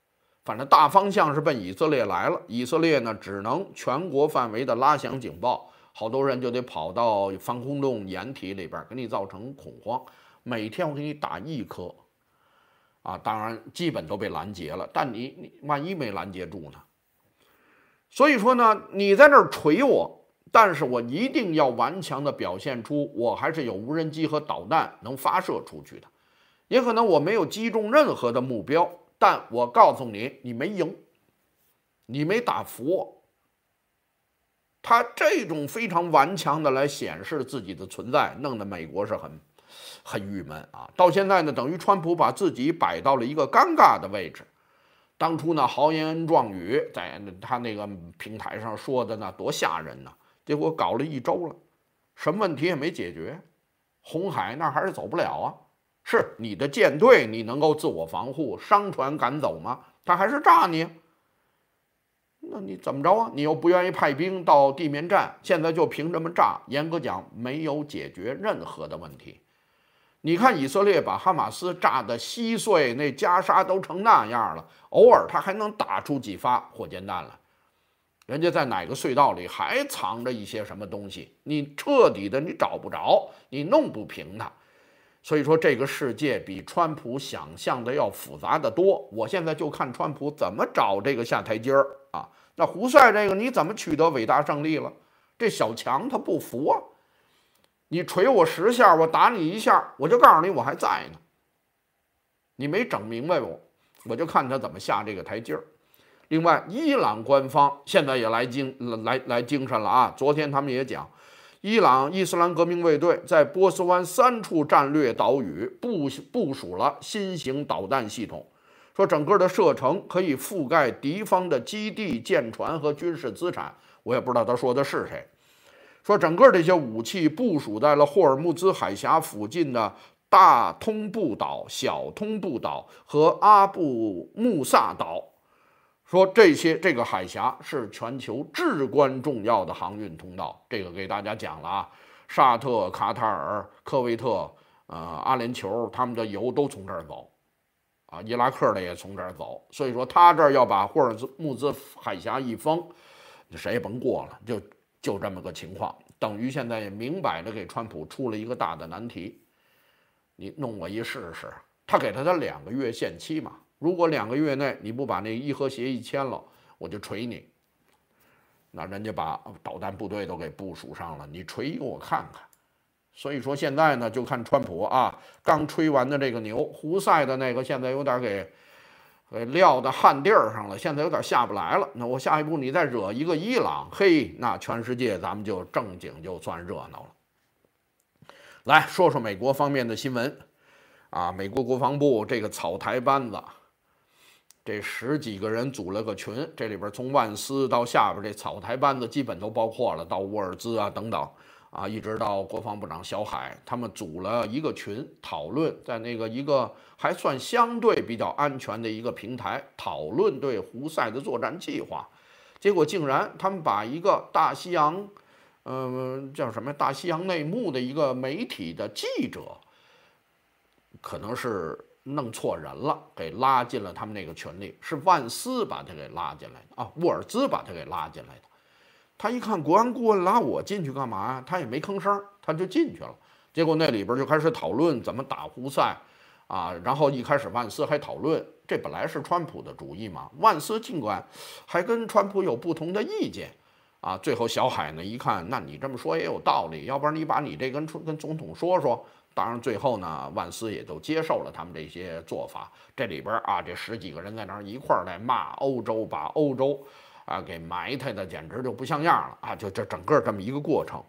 反正大方向是奔以色列来了。以色列呢，只能全国范围的拉响警报，好多人就得跑到防空洞掩体里边，给你造成恐慌。每天我给你打一颗，啊，当然基本都被拦截了，但你你万一没拦截住呢？所以说呢，你在这儿锤我。但是我一定要顽强地表现出我还是有无人机和导弹能发射出去的，也可能我没有击中任何的目标，但我告诉你，你没赢，你没打服我。他这种非常顽强的来显示自己的存在，弄得美国是很很郁闷啊。到现在呢，等于川普把自己摆到了一个尴尬的位置。当初呢，豪言壮语在他那个平台上说的呢，多吓人呢！结果搞了一周了，什么问题也没解决，红海那还是走不了啊。是你的舰队，你能够自我防护，商船敢走吗？他还是炸你。那你怎么着啊？你又不愿意派兵到地面战，现在就凭这么炸，严格讲没有解决任何的问题。你看以色列把哈马斯炸得稀碎，那袈裟都成那样了，偶尔他还能打出几发火箭弹来。人家在哪个隧道里还藏着一些什么东西，你彻底的你找不着，你弄不平它。所以说这个世界比川普想象的要复杂的多。我现在就看川普怎么找这个下台阶儿啊。那胡塞这个你怎么取得伟大胜利了？这小强他不服啊，你捶我十下，我打你一下，我就告诉你我还在呢。你没整明白我，我就看他怎么下这个台阶儿。另外，伊朗官方现在也来精来来精神了啊！昨天他们也讲，伊朗伊斯兰革命卫队在波斯湾三处战略岛屿部部署了新型导弹系统，说整个的射程可以覆盖敌方的基地、舰船和军事资产。我也不知道他说的是谁。说整个这些武器部署在了霍尔木兹海峡附近的大通布岛、小通布岛和阿布穆萨岛。说这些这个海峡是全球至关重要的航运通道，这个给大家讲了啊。沙特、卡塔尔、科威特、呃阿联酋，他们的油都从这儿走，啊，伊拉克的也从这儿走。所以说他这儿要把霍尔木兹海峡一封，谁也甭过了，就就这么个情况。等于现在也明摆着给川普出了一个大的难题，你弄我一试试。他给他的两个月限期嘛。如果两个月内你不把那伊核协议签了，我就锤你。那人家把导弹部队都给部署上了，你锤一个我看看。所以说现在呢，就看川普啊，刚吹完的这个牛，胡塞的那个现在有点给给撂到旱地儿上了，现在有点下不来了。那我下一步你再惹一个伊朗，嘿，那全世界咱们就正经就算热闹了。来说说美国方面的新闻啊，美国国防部这个草台班子。这十几个人组了个群，这里边从万斯到下边这草台班子基本都包括了，到沃尔兹啊等等啊，一直到国防部长小海，他们组了一个群讨论，在那个一个还算相对比较安全的一个平台讨论对胡塞的作战计划。结果竟然他们把一个大西洋，嗯、呃，叫什么大西洋内幕的一个媒体的记者，可能是弄错人了，给拉进了他们那个群里，是万斯把他给拉进来的啊，沃尔兹把他给拉进来的。他一看国安顾问拉我进去干嘛呀？他也没吭声，他就进去了。结果那里边就开始讨论怎么打胡塞啊，然后一开始万斯还讨论，这本来是川普的主意嘛，万斯尽管还跟川普有不同的意见啊，最后小海呢一看，那你这么说也有道理，要不然你把你这跟跟总统说说。当然，最后呢，万斯也都接受了他们这些做法。这里边啊，这十几个人在那儿一块儿来骂欧洲，把欧洲啊给埋汰的简直就不像样了啊！就这整个这么一个过程，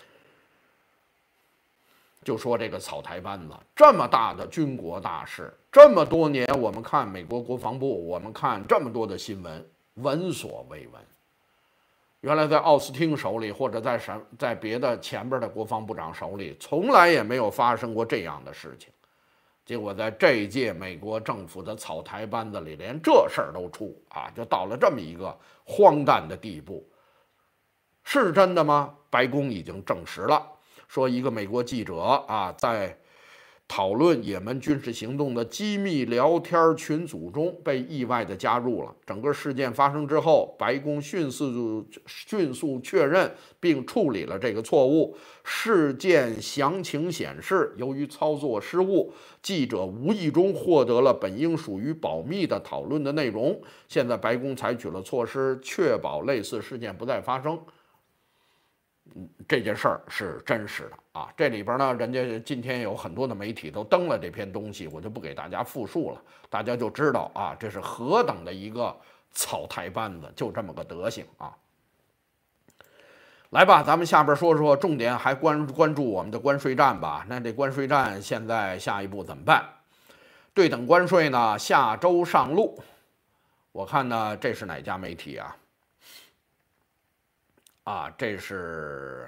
就说这个草台班子这么大的军国大事，这么多年我们看美国国防部，我们看这么多的新闻，闻所未闻。原来在奥斯汀手里，或者在什在别的前边的国防部长手里，从来也没有发生过这样的事情。结果在这一届美国政府的草台班子里，连这事儿都出啊，就到了这么一个荒诞的地步。是真的吗？白宫已经证实了，说一个美国记者啊，在讨论也门军事行动的机密聊天群组中被意外的加入了。整个事件发生之后，白宫迅速迅速确认并处理了这个错误。事件详情显示，由于操作失误，记者无意中获得了本应属于保密的讨论的内容。现在白宫采取了措施，确保类似事件不再发生。这件事儿是真实的啊！这里边呢，人家今天有很多的媒体都登了这篇东西，我就不给大家复述了，大家就知道啊，这是何等的一个草台班子，就这么个德行啊！来吧，咱们下边说说重点，还关关注我们的关税战吧。那这关税战现在下一步怎么办？对等关税呢，下周上路。我看呢，这是哪家媒体啊？啊，这是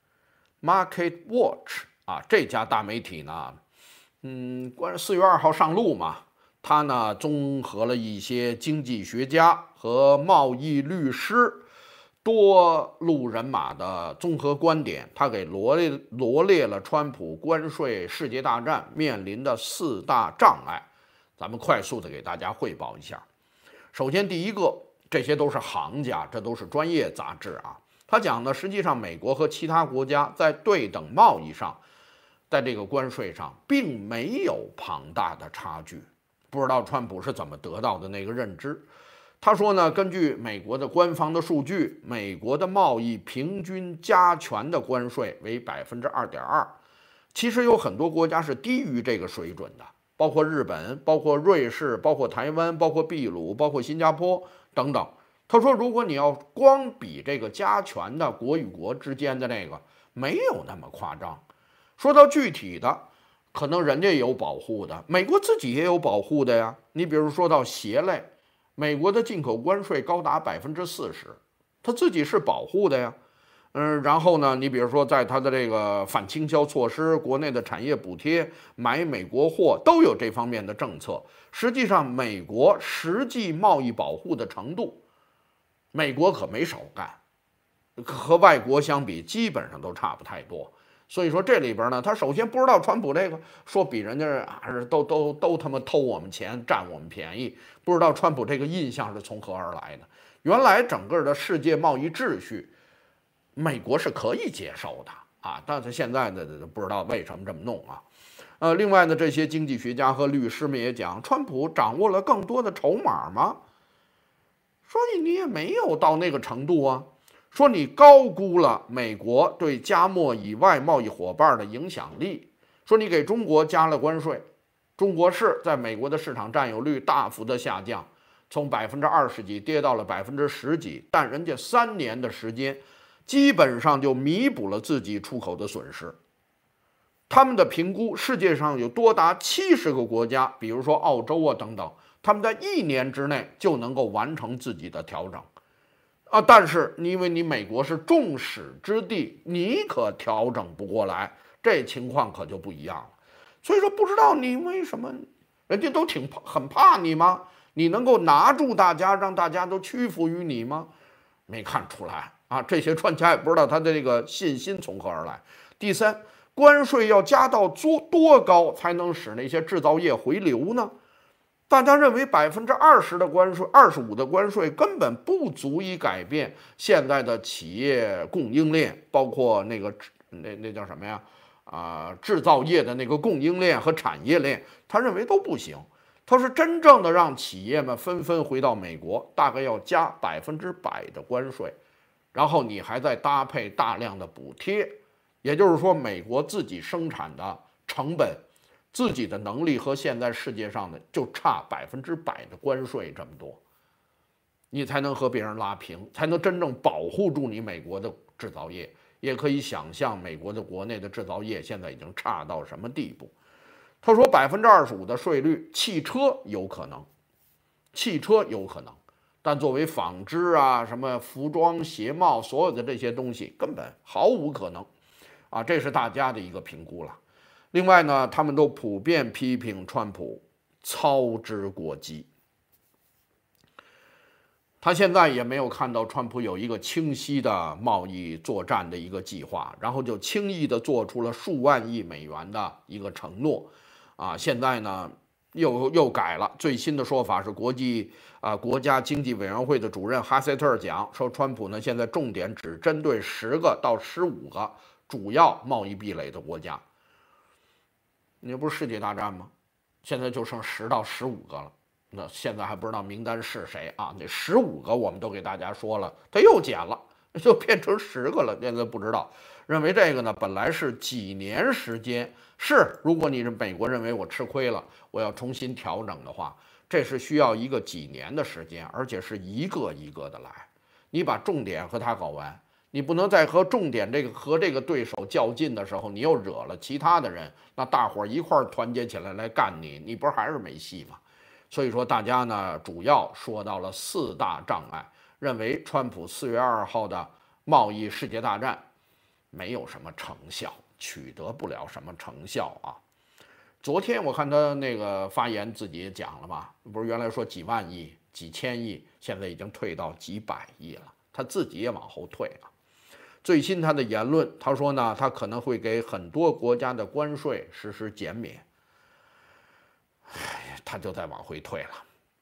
Market Watch 啊，这家大媒体呢，嗯，关四月二号上路嘛，它呢综合了一些经济学家和贸易律师多路人马的综合观点，它给罗列罗列了川普关税世界大战面临的四大障碍，咱们快速的给大家汇报一下。首先，第一个，这些都是行家，这都是专业杂志啊。他讲的，实际上美国和其他国家在对等贸易上，在这个关税上并没有庞大的差距。不知道川普是怎么得到的那个认知。他说呢，根据美国的官方的数据，美国的贸易平均加权的关税为百分之二点二。其实有很多国家是低于这个水准的，包括日本、包括瑞士、包括台湾、包括秘鲁、包括新加坡等等。他说，如果你要光比这个加权的国与国之间的那个，没有那么夸张。说到具体的，可能人家也有保护的，美国自己也有保护的呀。你比如说到鞋类，美国的进口关税高达百分之四十，它自己是保护的呀。嗯，然后呢，你比如说在它的这个反倾销措施、国内的产业补贴、买美国货都有这方面的政策。实际上，美国实际贸易保护的程度，美国可没少干，和外国相比，基本上都差不太多。所以说这里边呢，他首先不知道川普这个说比人家啊都都都他妈偷我们钱，占我们便宜，不知道川普这个印象是从何而来的。原来整个的世界贸易秩序，美国是可以接受的啊，但是现在呢，不知道为什么这么弄啊。呃，另外呢，这些经济学家和律师们也讲，川普掌握了更多的筹码吗？说你你也没有到那个程度啊，说你高估了美国对加墨以外贸易伙伴的影响力，说你给中国加了关税，中国是在美国的市场占有率大幅的下降，从百分之二十几跌到了百分之十几，但人家三年的时间，基本上就弥补了自己出口的损失。他们的评估，世界上有多达七十个国家，比如说澳洲啊等等，他们在一年之内就能够完成自己的调整，啊，但是因为你美国是众矢之的，你可调整不过来，这情况可就不一样了。所以说，不知道你为什么，人家都挺很怕你吗？你能够拿住大家，让大家都屈服于你吗？没看出来啊，这些专家也不知道他的这个信心从何而来。第三，关税要加到多多高才能使那些制造业回流呢？大家认为百分之二十的关税、二十五的关税根本不足以改变现在的企业供应链，包括那个那那叫什么呀？啊、呃，制造业的那个供应链和产业链，他认为都不行。他是真正的让企业们纷纷回到美国，大概要加百分之百的关税，然后你还再搭配大量的补贴。也就是说，美国自己生产的成本、自己的能力和现在世界上的就差百分之百的关税这么多，你才能和别人拉平，才能真正保护住你美国的制造业。也可以想象，美国的国内的制造业现在已经差到什么地步。他说，百分之二十五的税率，汽车有可能，汽车有可能。但作为纺织啊、什么服装、鞋帽，所有的这些东西根本毫无可能。啊，这是大家的一个评估了。另外呢，他们都普遍批评川普操之过急。他现在也没有看到川普有一个清晰的贸易作战的一个计划，然后就轻易的做出了数万亿美元的一个承诺。 啊，现在呢又又改了，最新的说法是国际啊国家经济委员会的主任哈塞特尔讲说，川普呢现在重点只针对十个到十五个主要贸易壁垒的国家。你不是世界大战吗？现在就剩十到十五个了。那现在还不知道名单是谁啊？那十五个我们都给大家说了，他又减了，就变成十个了。现在不知道，认为这个呢本来是几年时间，是如果你是美国认为我吃亏了，我要重新调整的话，这是需要一个几年的时间，而且是一个一个的来。你把重点和他搞完，你不能在和重点这个和这个对手较劲的时候，你又惹了其他的人，那大伙儿一块儿团结起来来干你，你不是还是没戏吗？所以说，大家呢主要说到了四大障碍，认为川普四月二号的贸易世界大战没有什么成效，取得不了什么成效啊。昨天我看他那个发言自己也讲了嘛，不是原来说几万亿、几千亿，现在已经退到几百亿了，他自己也往后退了。最新他的言论，他说呢，他可能会给很多国家的关税实施减免。哎，他就在往回退了。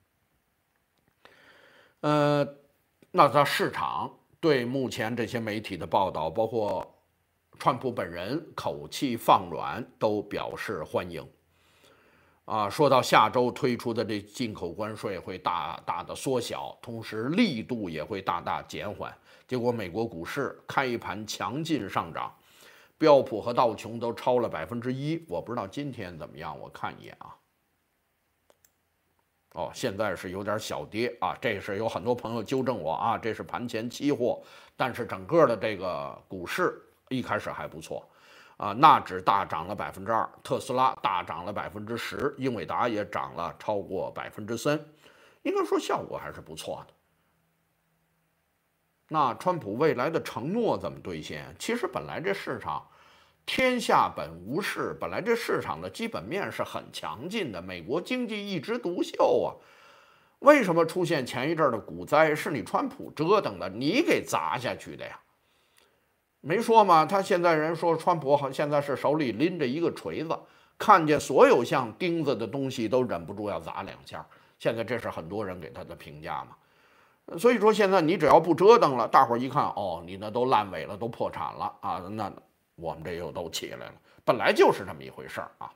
呃，那他市场对目前这些媒体的报道，包括川普本人口气放软，都表示欢迎。啊，说到下周推出的这进口关税会大大的缩小，同时力度也会大大减缓。结果美国股市开盘强劲上涨，标普和道琼都超了百分之一。我不知道今天怎么样，我看一眼啊。哦，现在是有点小跌啊，这是有很多朋友纠正我啊，这是盘前期货，但是整个的这个股市一开始还不错啊，纳指大涨了百分之二，特斯拉大涨了百分之十，英伟达也涨了超过百分之三，应该说效果还是不错的。那川普未来的承诺怎么兑现？其实本来这市场。天下本无事，本来这市场的基本面是很强劲的，美国经济一枝独秀啊。为什么出现前一阵的股灾？是你川普折腾的，你给砸下去的呀。没说吗？他现在人说川普好，现在是手里拎着一个锤子，看见所有像钉子的东西都忍不住要砸两下。现在这是很多人给他的评价嘛。所以说现在你只要不折腾了，大伙儿一看，哦，你那都烂尾了，都破产了啊，那。我们这又都起来了，本来就是这么一回事儿啊。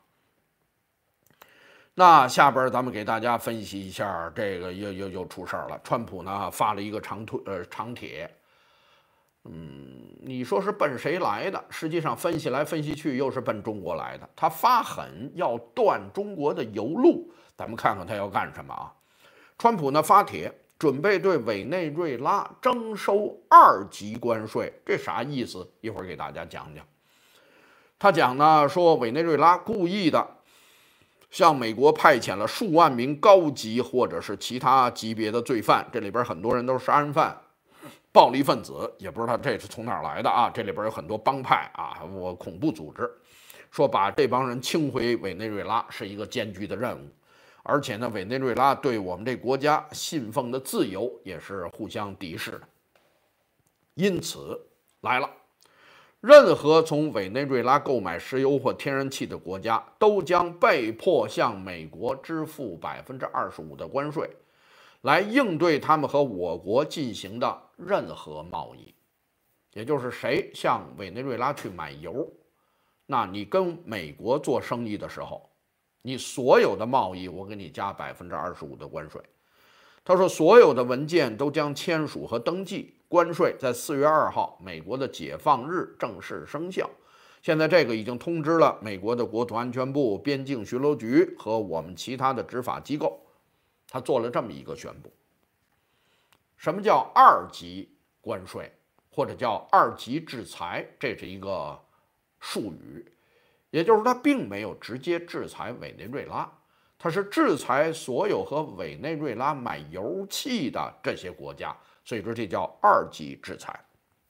那下边咱们给大家分析一下，这个又又又出事儿了。川普呢发了一个长推呃长帖，嗯，你说是奔谁来的？实际上分析来分析去，又是奔中国来的。他发狠要断中国的油路，咱们看看他要干什么啊？川普呢发帖。准备对委内瑞拉征收二级关税，这啥意思？一会儿给大家讲讲。他讲呢，说委内瑞拉故意的向美国派遣了数万名高级或者是其他级别的罪犯，这里边很多人都是杀人犯、暴力分子，也不知道这是从哪儿来的啊。这里边有很多帮派啊，我恐怖组织，说把这帮人清回委内瑞拉是一个艰巨的任务。而且呢，委内瑞拉对我们这国家信奉的自由也是互相敌视的。因此来了，任何从委内瑞拉购买石油或天然气的国家，都将被迫向美国支付百分之二十五的关税，来应对他们和我国进行的任何贸易。也就是谁向委内瑞拉去买油，那你跟美国做生意的时候。你所有的贸易，我给你加百分之二十五的关税。他说，所有的文件都将签署和登记，关税在四月二号美国的解放日正式生效。现在这个已经通知了美国的国土安全部、边境巡逻局和我们其他的执法机构，他做了这么一个宣布。什么叫二级关税，或者叫二级制裁？这是一个术语。也就是他并没有直接制裁委内瑞拉，他是制裁所有和委内瑞拉买油气的这些国家，所以说这叫二级制裁。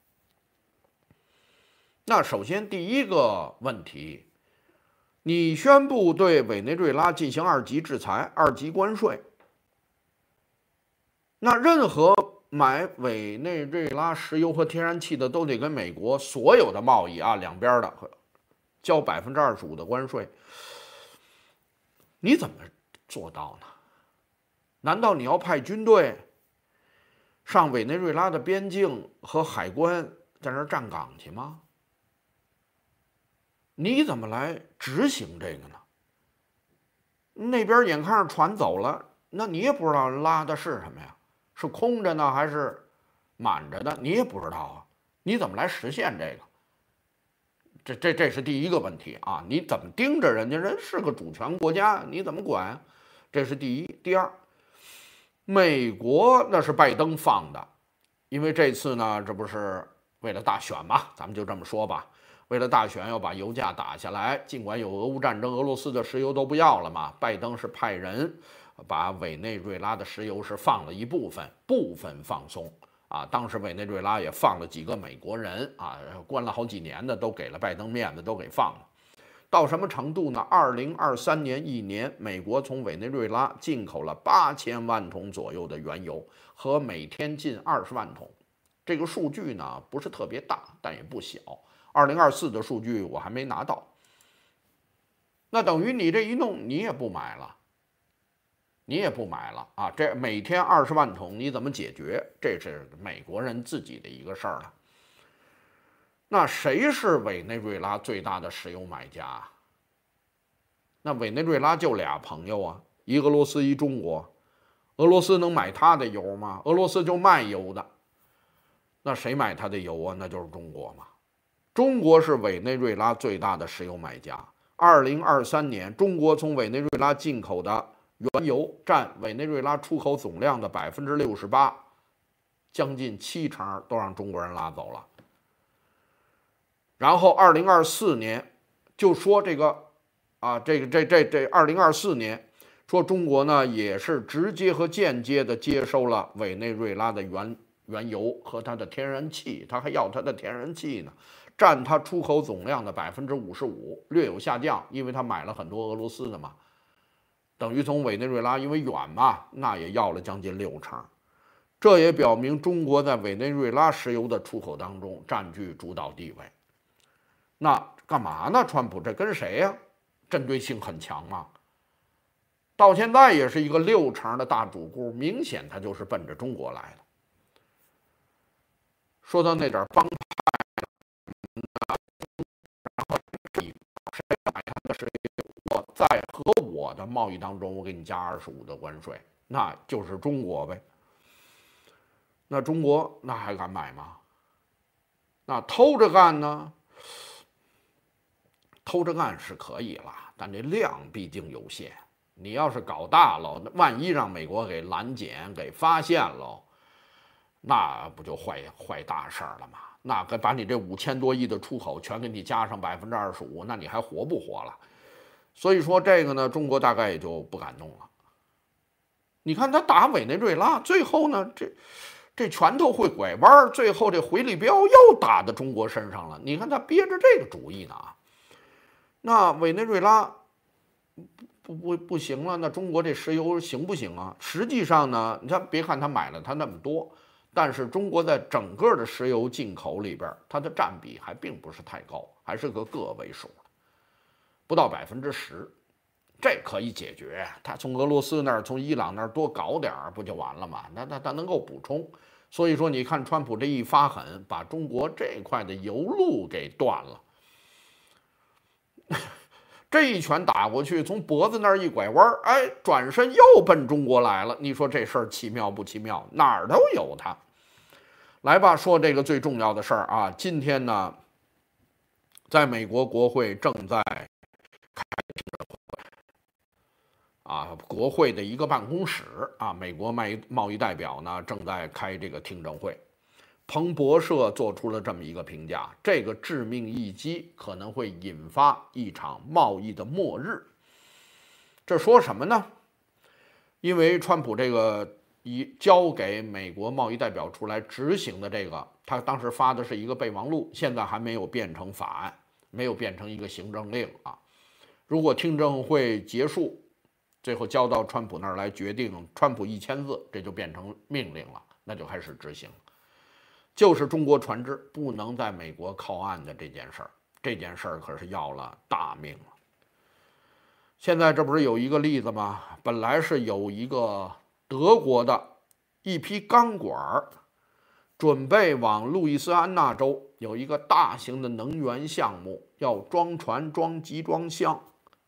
那首先第一个问题，你宣布对委内瑞拉进行二级制裁、二级关税，那任何买委内瑞拉石油和天然气的都得跟美国所有的贸易啊两边的交百分之二十五的关税， 你怎么做到呢？难道你要派军队上委内瑞拉的边境和海关在那儿站岗去吗？你怎么来执行这个呢？那边眼看着船走了，那你也不知道拉的是什么呀？是空着呢还是满着的？你也不知道啊。你怎么来实现这个？这这这是第一个问题啊！你怎么盯着人家？人是个主权国家，你怎么管？这是第一。第二，美国那是拜登放的，因为这次呢，这不是为了大选嘛，咱们就这么说吧。为了大选要把油价打下来，尽管有俄乌战争，俄罗斯的石油都不要了嘛，拜登是派人把委内瑞拉的石油是放了一部分，部分放松啊。当时委内瑞拉也放了几个美国人啊，关了好几年的都给了拜登面子，都给放了。到什么程度呢？二零二三年一年，美国从委内瑞拉进口了八千万桶左右的原油，和每天进二十万桶。这个数据呢不是特别大，但也不小。二零二四的数据我还没拿到，那等于你这一弄，你也不买了，你也不买了啊！这每天二十万桶，你怎么解决？这是美国人自己的一个事儿了。那谁是委内瑞拉最大的石油买家？那委内瑞拉就俩朋友啊，一俄罗斯，一中国。俄罗斯能买他的油吗？俄罗斯就卖油的。那谁买他的油啊？那就是中国嘛。中国是委内瑞拉最大的石油买家。二零二三年，中国从委内瑞拉进口的原油占委内瑞拉出口总量的百分之六十八，将近七成都让中国人拉走了。然后二零二四年就说这个啊，这个这这这二零二四年说中国呢也是直接和间接的接收了委内瑞拉的原原油和它的天然气，它还要它的天然气呢。占它出口总量的百分之五十五，略有下降，因为它买了很多俄罗斯的嘛，等于从委内瑞拉因为远嘛，那也要了将近六成。这也表明中国在委内瑞拉石油的出口当中占据主导地位。那干嘛呢？川普这跟谁呀？针对性很强嘛。到现在也是一个六成的大主顾，明显他就是奔着中国来的。说到那点帮。我在和我的贸易当中，我给你加二十五的关税，那就是中国呗。那中国那还敢买吗？那偷着干呢？偷着干是可以了，但这量毕竟有限。你要是搞大了，万一让美国给拦检、给发现了，那不就坏坏大事了吗？那该把你这五千多亿的出口全给你加上百分之二十五，那你还活不活了？所以说这个呢，中国大概也就不敢弄了。你看他打委内瑞拉，最后呢，这这拳头会拐弯，最后这回力镖又打到中国身上了。你看他憋着这个主意呢啊。那委内瑞拉不不不行了，那中国这石油行不行啊？实际上呢，你看别看他买了他那么多。但是中国在整个的石油进口里边，它的占比还并不是太高，还是个个位数，不到百分之十，这可以解决。他从俄罗斯那儿、从伊朗那儿多搞点儿，不就完了吗？那他他能够补充。所以说，你看川普这一发狠，把中国这块的油路给断了。这一拳打过去，从脖子那儿一拐弯，哎，转身又奔中国来了。你说这事儿奇妙不奇妙？哪儿都有它。来吧，说这个最重要的事儿啊！今天呢，在美国国会正在开听证会啊，国会的一个办公室啊，美国贸贸易代表呢正在开这个听证会。彭博社做出了这么一个评价：这个致命一击可能会引发一场贸易的末日。这说什么呢？因为川普这个一交给美国贸易代表出来执行的这个，他当时发的是一个备忘录，现在还没有变成法案，没有变成一个行政令啊。如果听证会结束，最后交到川普那儿来决定，川普一签字，这就变成命令了，那就开始执行。就是中国船只不能在美国靠岸的这件事儿，这件事儿可是要了大命了。 现在这不是有一个例子吗？本来是有一个德国的一批钢管准备往路易斯安那州有一个大型的能源项目，要装船装集装箱，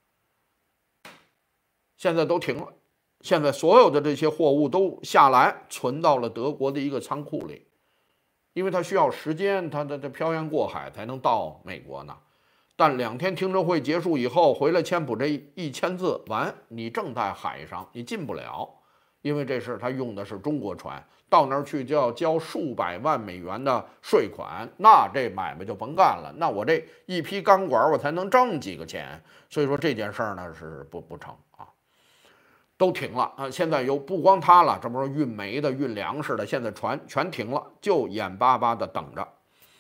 现在都停了。现在所有的这些货物都下来，存到了德国的一个仓库里，因为它需要时间，它的这漂洋过海才能到美国呢。但两天听证会结束以后，回来签补这一千字，完，你正在海上，你进不了，因为这是他用的是中国船，到那儿去就要交数百万美元的税款，那这买卖就甭干了。那我这一批钢管我才能挣几个钱，所以说这件事儿呢是不不成啊，都停了啊。现在又不光他了，这不是运煤的、运粮食的，现在船全停了，就眼巴巴的等着。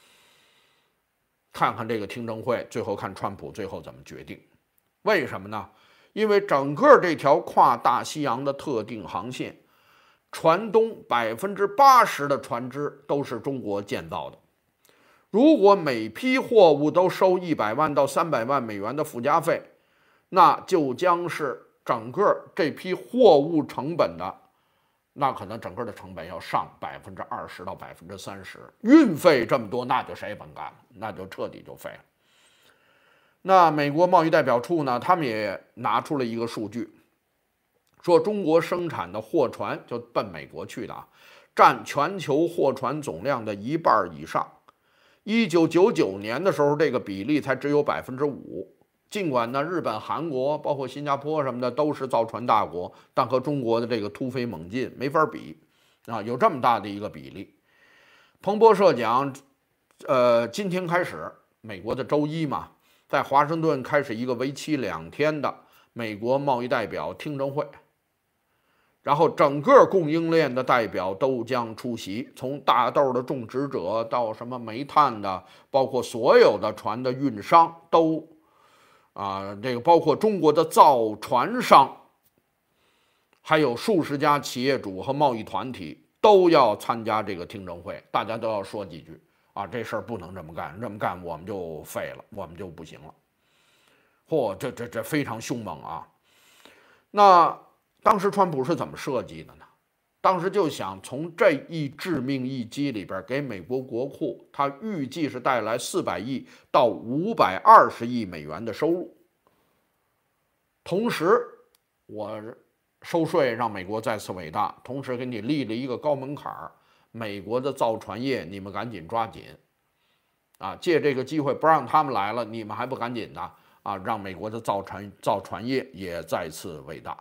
看看这个听证会，最后看川普最后怎么决定？为什么呢？因为整个这条跨大西洋的特定航线，船东百分之八十的船只都是中国建造的。如果每批货物都收一百万到三百万美元的附加费，那就将是整个这批货物成本的。那可能整个的成本要上百分之二十到百分之三十，运费这么多，那就谁也甭干了，那就彻底就废了。那美国贸易代表处呢，他们也拿出了一个数据，说中国生产的货船就奔美国去的啊，占全球货船总量的一半以上。一九九九年的时候，这个比例才只有百分之五。尽管呢，日本、韩国，包括新加坡什么的，都是造船大国，但和中国的这个突飞猛进没法比，啊，有这么大的一个比例。彭博社讲，呃，今天开始，美国的周一嘛，在华盛顿开始一个为期两天的美国贸易代表听证会，然后整个供应链的代表都将出席，从大豆的种植者到什么煤炭的，包括所有的船的运商都。啊，这个包括中国的造船商，还有数十家企业主和贸易团体都要参加这个听证会，大家都要说几句啊，这事儿不能这么干，这么干我们就废了，我们就不行了。嚯，这这这非常凶猛啊！那当时川普是怎么设计的呢？当时就想从这一致命一击里边给美国国库，他预计是带来四百亿到五百二十亿美元的收入。同时，我收税让美国再次伟大，同时给你立了一个高门槛儿，美国的造船业你们赶紧抓紧，啊，借这个机会不让他们来了，你们还不赶紧的啊，让美国的造船造船业也再次伟大。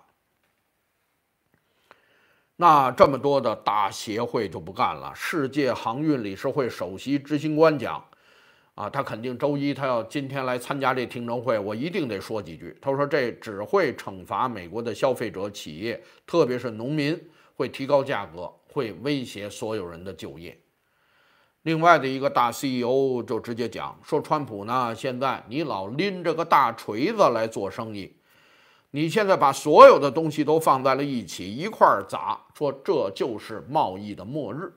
那这么多的大协会就不干了。世界航运理事会首席执行官讲，啊，他肯定周一他要今天来参加这听证会，我一定得说几句。他说这只会惩罚美国的消费者、企业，特别是农民，会提高价格，会威胁所有人的就业。另外的一个大 C E O 就直接讲说，川普呢，现在你老拎着个大锤子来做生意。你现在把所有的东西都放在了一起，一块儿砸，说这就是贸易的末日。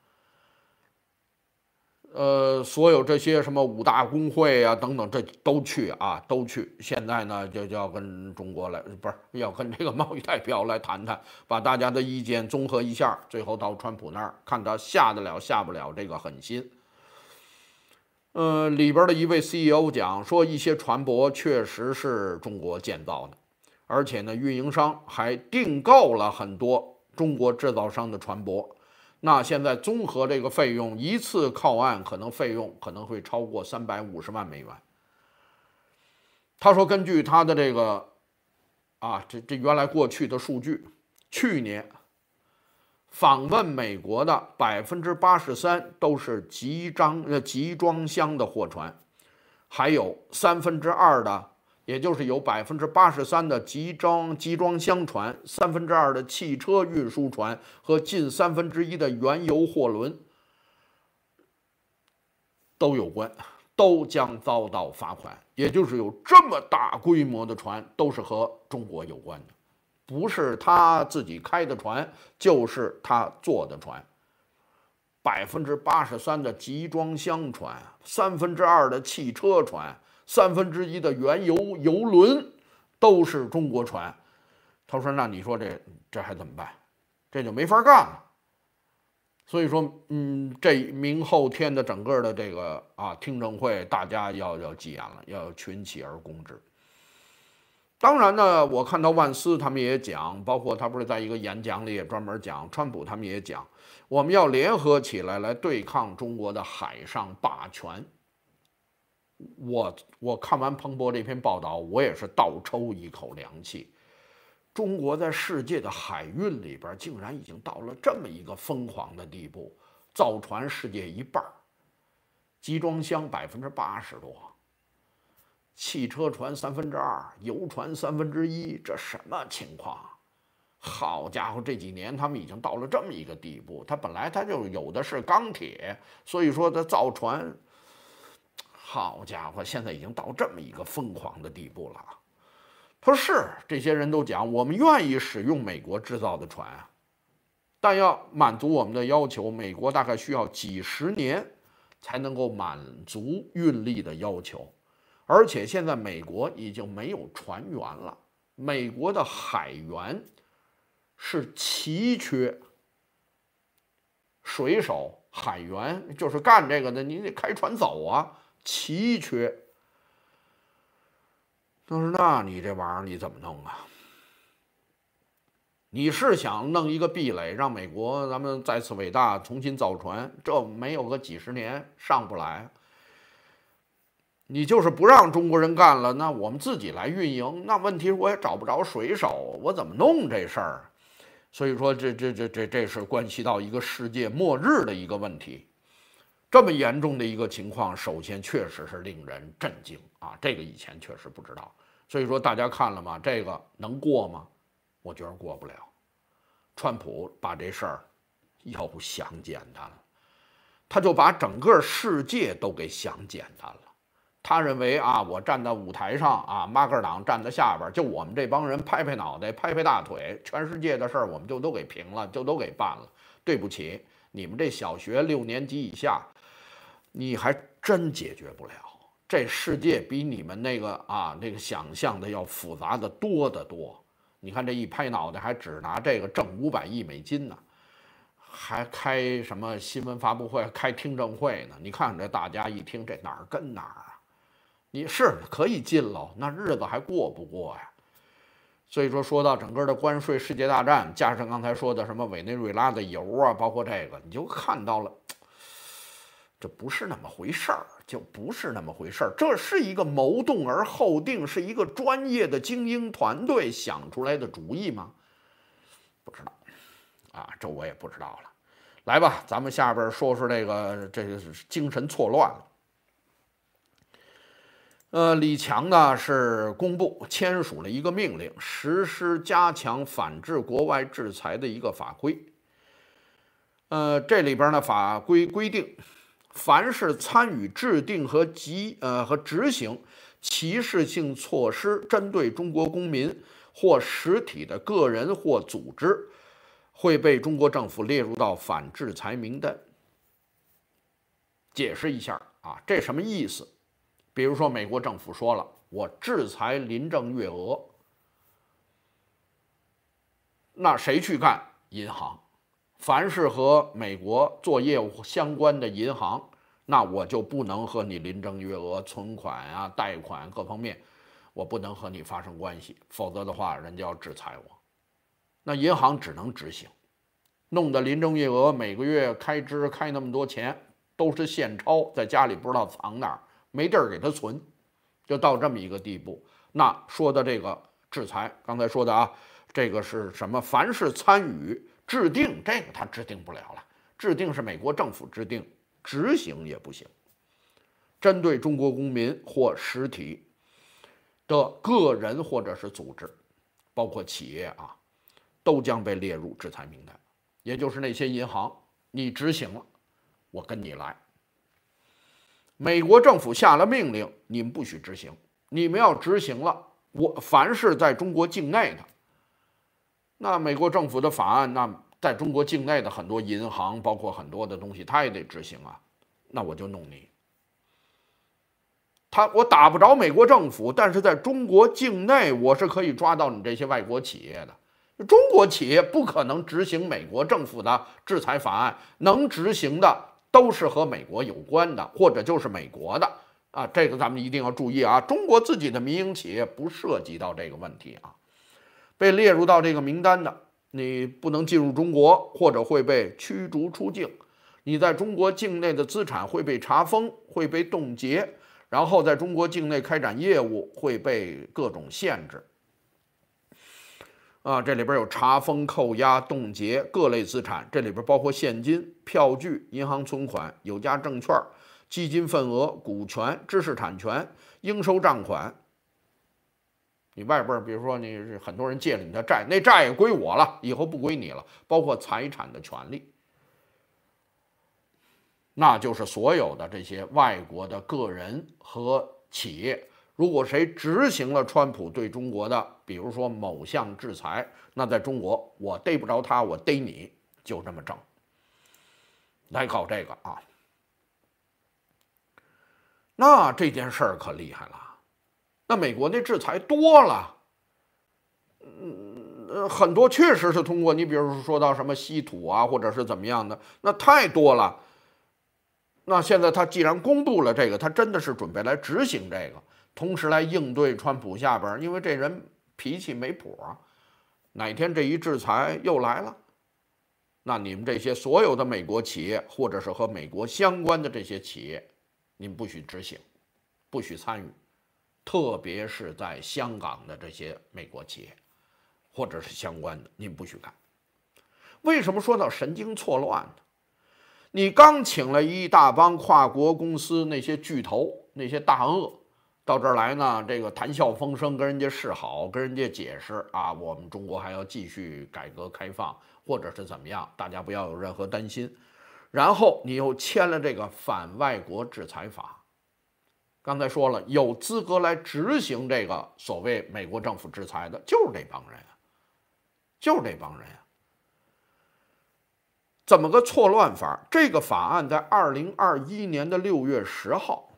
呃，所有这些什么五大工会啊等等，这都去啊，都去。现在呢，就就要跟中国来，不是要跟这个贸易代表来谈谈，把大家的意见综合一下，最后到川普那儿，看他下得了下不了这个狠心。呃，里边的一位 C E O 讲说，一些船舶确实是中国建造的。而且呢，运营商还订购了很多中国制造商的船舶，那现在综合这个费用，一次靠岸可能费用可能会超过三百五十万美元。他说，根据他的这个啊，这这原来过去的数据，去年访问美国的百分之八十三都是集装呃集装箱的货船，还有三分之二的。也就是有百分之八十三的集装集装箱船，三分之二的汽车运输船和近三分之一的原油货轮都有关，都将遭到罚款。也就是有这么大规模的船都是和中国有关的，不是他自己开的船，就是他坐的船。百分之八十三的集装箱船，三分之二的汽车船。三分之一的原油油轮都是中国船。他说：“那你说这这还怎么办？这就没法干了。”所以说，嗯，这明后天的整个的这个啊听证会，大家要要急眼了，要群起而攻之。当然呢，我看到万斯他们也讲，包括他不是在一个演讲里也专门讲，川普他们也讲，我们要联合起来来对抗中国的海上霸权。我我看完彭博这篇报道，我也是倒抽一口凉气。中国在世界的海运里边，竟然已经到了这么一个疯狂的地步，造船世界一半，集装箱百分之八十多，汽车船三分之二，游船三分之一，这什么情况？好家伙，这几年他们已经到了这么一个地步。他本来他就有的是钢铁，所以说他造船，好家伙，现在已经到这么一个疯狂的地步了。他说是，这些人都讲，我们愿意使用美国制造的船啊，但要满足我们的要求，美国大概需要几十年才能够满足运力的要求，而且现在美国已经没有船员了，美国的海员是奇缺，水手、海员就是干这个的，你得开船走啊，奇缺。他说：“那你这玩意儿你怎么弄啊？你是想弄一个壁垒，让美国咱们再次伟大，重新造船？这没有个几十年上不来。你就是不让中国人干了，那我们自己来运营。那问题我也找不着水手，我怎么弄这事儿？所以说这这这这这是关系到一个世界末日的一个问题。这么严重的一个情况，首先确实是令人震惊啊！这个以前确实不知道。”所以说，大家看了吗？这个能过吗？我觉得过不了。川普把这事儿又想简单了，他就把整个世界都给想简单了。他认为啊，我站在舞台上啊，马克党站在下边，就我们这帮人拍拍脑袋、拍拍大腿，全世界的事儿我们就都给平了，就都给办了。对不起，你们这小学六年级以下，你还真解决不了。这世界比你们那个啊那个想象的要复杂的多得多。你看这一拍脑袋，还只拿这个挣五百亿美金呢，还开什么新闻发布会、开听证会呢？你看这大家一听，这哪儿跟哪儿啊？你是可以进喽，那日子还过不过呀？所以说，说到整个的关税世界大战，加上刚才说的什么委内瑞拉的油啊，包括这个，你就看到了。这不是那么回事儿，就不是那么回事儿。这是一个谋动而后定，是一个专业的精英团队想出来的主意吗？不知道，啊，这我也不知道了。来吧，咱们下边说说这个，这个是精神错乱了。呃，李强呢是公布签署了一个命令，实施加强反制国外制裁的一个法规。呃，这里边呢法规规定。凡是参与制定和及呃和执行歧视性措施针对中国公民或实体的个人或组织，会被中国政府列入到反制裁名单。解释一下啊，这什么意思？比如说，美国政府说了，我制裁林郑月娥，那谁去干？银行。凡是和美国做业务相关的银行，那我就不能和你林郑月娥存款啊、贷款各方面，我不能和你发生关系，否则的话，人家要制裁我。那银行只能执行，弄得林郑月娥每个月开支开那么多钱，都是现钞，在家里不知道藏哪儿，没地儿给他存，就到这么一个地步。那说的这个制裁，刚才说的啊，这个是什么？凡是参与制定，这个他制定不了了，制定是美国政府制定，执行也不行。针对中国公民或实体的个人或者是组织，包括企业啊，都将被列入制裁名单。也就是那些银行，你执行了，我跟你来。美国政府下了命令，你们不许执行，你们要执行了，我凡是在中国境内的。那美国政府的法案，那在中国境内的很多银行，包括很多的东西，它也得执行啊。那我就弄你。 他我打不着美国政府，但是在中国境内我是可以抓到你这些外国企业的。中国企业不可能执行美国政府的制裁法案，能执行的都是和美国有关的，或者就是美国的啊。这个咱们一定要注意啊，中国自己的民营企业不涉及到这个问题啊。被列入到这个名单的，你不能进入中国，或者会被驱逐出境。你在中国境内的资产会被查封，会被冻结。然后在中国境内开展业务会被各种限制，啊，这里边有查封、扣押、冻结各类资产，这里边包括现金、票据、银行存款、有价证券、基金份额、股权、知识产权、应收账款。你外边比如说你是很多人借了你的债，那债也归我了，以后不归你了，包括财产的权利。那就是所有的这些外国的个人和企业，如果谁执行了川普对中国的，比如说某项制裁，那在中国我逮不着他，我逮你，就这么整，来搞这个啊。那这件事儿可厉害了，那美国那制裁多了，嗯，很多确实是通过你比如说到什么稀土啊，或者是怎么样的，那太多了。那现在他既然公布了这个，他真的是准备来执行这个，同时来应对川普下边，因为这人脾气没谱啊，哪天这一制裁又来了，那你们这些所有的美国企业或者是和美国相关的这些企业，你们不许执行，不许参与，特别是在香港的这些美国企业或者是相关的，你们不许干。为什么说到神经错乱呢？你刚请了一大帮跨国公司那些巨头那些大鳄到这儿来呢，这个谈笑风生，跟人家示好，跟人家解释啊，我们中国还要继续改革开放，或者是怎么样，大家不要有任何担心。然后你又签了这个反外国制裁法，刚才说了，有资格来执行这个所谓美国政府制裁的，就是这帮人啊，就是这帮人啊。怎么个错乱法？这个法案在二零二一年的六月十号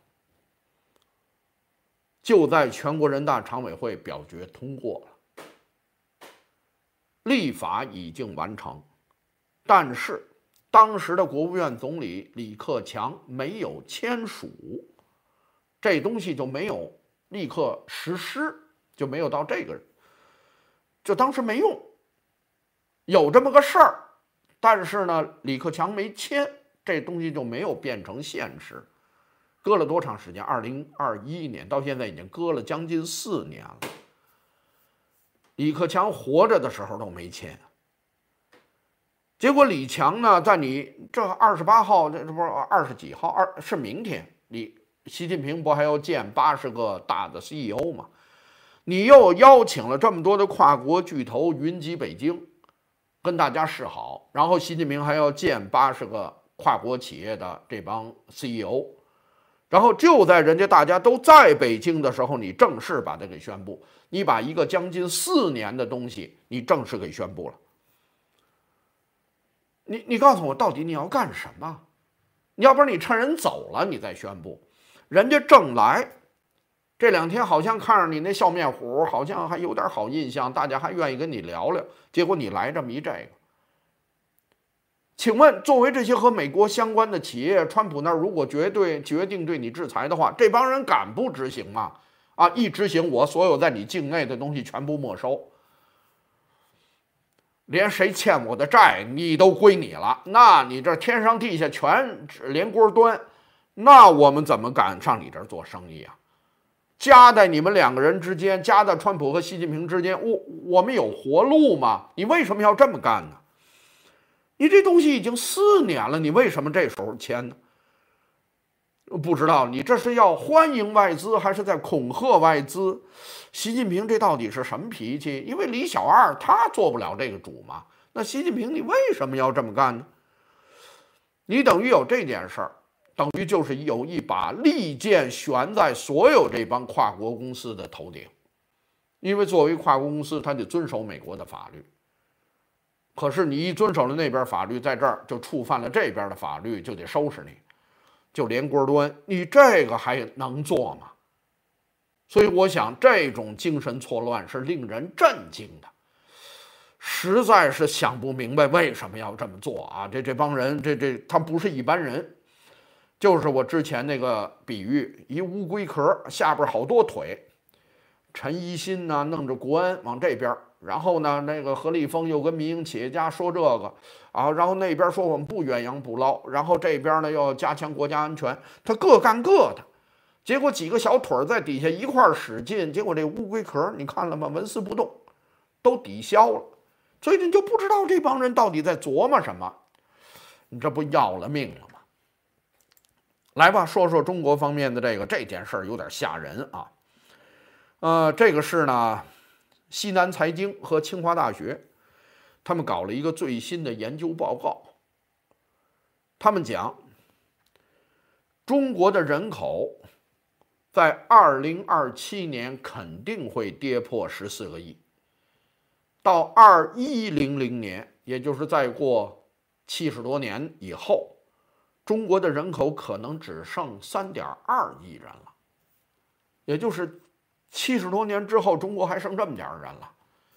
就在全国人大常委会表决通过了，立法已经完成，但是当时的国务院总理李克强没有签署，这东西就没有立刻实施，就没有到这个，就当时没用，有这么个事儿。但是呢，李克强没签，这东西就没有变成现实。搁了多长时间？二零二一年到现在已经搁了将近四年了。李克强活着的时候都没签，结果李强呢，在你这二十八号，这这不是二十几号？二是明天，李习近平不还要见八十个大的 C E O 吗？你又邀请了这么多的跨国巨头云集北京。跟大家示好，然后习近平还要见八十个跨国企业的这帮 C E O， 然后就在人家大家都在北京的时候，你正式把它给宣布，你把一个将近四年的东西，你正式给宣布了。你你告诉我，到底你要干什么？你要不然你趁人走了你再宣布，人家正来。这两天好像看着你那笑面虎，好像还有点好印象，大家还愿意跟你聊聊。结果你来这么一这个，请问，作为这些和美国相关的企业，川普那儿如果绝对决定对你制裁的话，这帮人敢不执行吗？啊，一执行，我所有在你境内的东西全部没收，连谁欠我的债你都归你了，那你这天上地下全连锅端，那我们怎么敢上你这儿做生意啊？夹在你们两个人之间，夹在川普和习近平之间，我我们有活路吗？你为什么要这么干呢？你这东西已经四年了，你为什么这时候签呢？不知道你这是要欢迎外资，还是在恐吓外资？习近平这到底是什么脾气？因为李小二他做不了这个主嘛，那习近平你为什么要这么干呢？你等于有这件事儿。等于就是有一把利剑悬在所有这帮跨国公司的头顶，因为作为跨国公司，他得遵守美国的法律。可是你一遵守了那边法律，在这儿就触犯了这边的法律，就得收拾你，就连锅端。你这个还能做吗？ 所以我想，这种精神错乱是令人震惊的，实在是想不明白为什么要这么做啊！这这帮人，这这他不是一般人，就是我之前那个比喻，一乌龟壳下边好多腿，陈一新呢弄着国安往这边，然后呢那个何立峰又跟民营企业家说这个啊，然后那边说我们不远洋捕捞，然后这边呢要加强国家安全，他各干各的。结果几个小腿在底下一块使劲，结果这乌龟壳你看了吗？纹丝不动，都抵消了。所以你就不知道这帮人到底在琢磨什么，你这不要了命了吗？来吧，说说中国方面的这个这件事儿有点吓人啊。呃，这个是呢，西南财经和清华大学他们搞了一个最新的研究报告，他们讲中国的人口在二零二七年肯定会跌破十四个亿，到二一零零年，也就是再过七十多年以后，中国的人口可能只剩三点二亿人了，也就是七十多年之后，中国还剩这么点人了。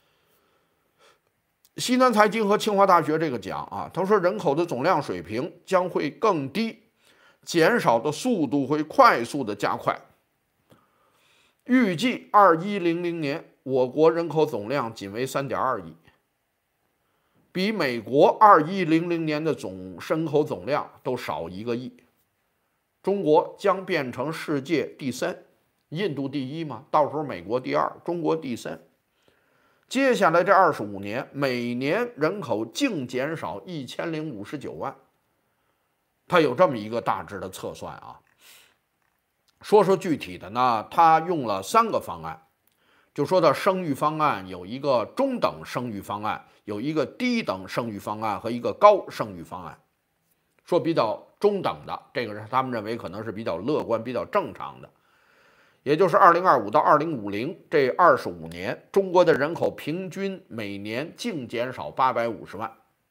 西南财经和清华大学这个讲啊，他说人口的总量水平将会更低，减少的速度会快速的加快。预计二一零零年，我国人口总量仅为三点二亿，比美国二一零零年的总人口总量都少一个亿。中国将变成世界第三，印度第一嘛，到时候美国第二，中国第三。接下来这二十五年，每年人口净减少一千零五十九万。它有这么一个大致的测算啊。说说具体的呢，他用了三个方案，就说到生育方案有一个中等生育方案，有一个低等生育方案和一个高生育方案。说比较中等的，这个是他们认为可能是比较乐观、比较正常的，也就是二零二五到二零五零这二十五年，中国的人口平均每年净减少八百五十万。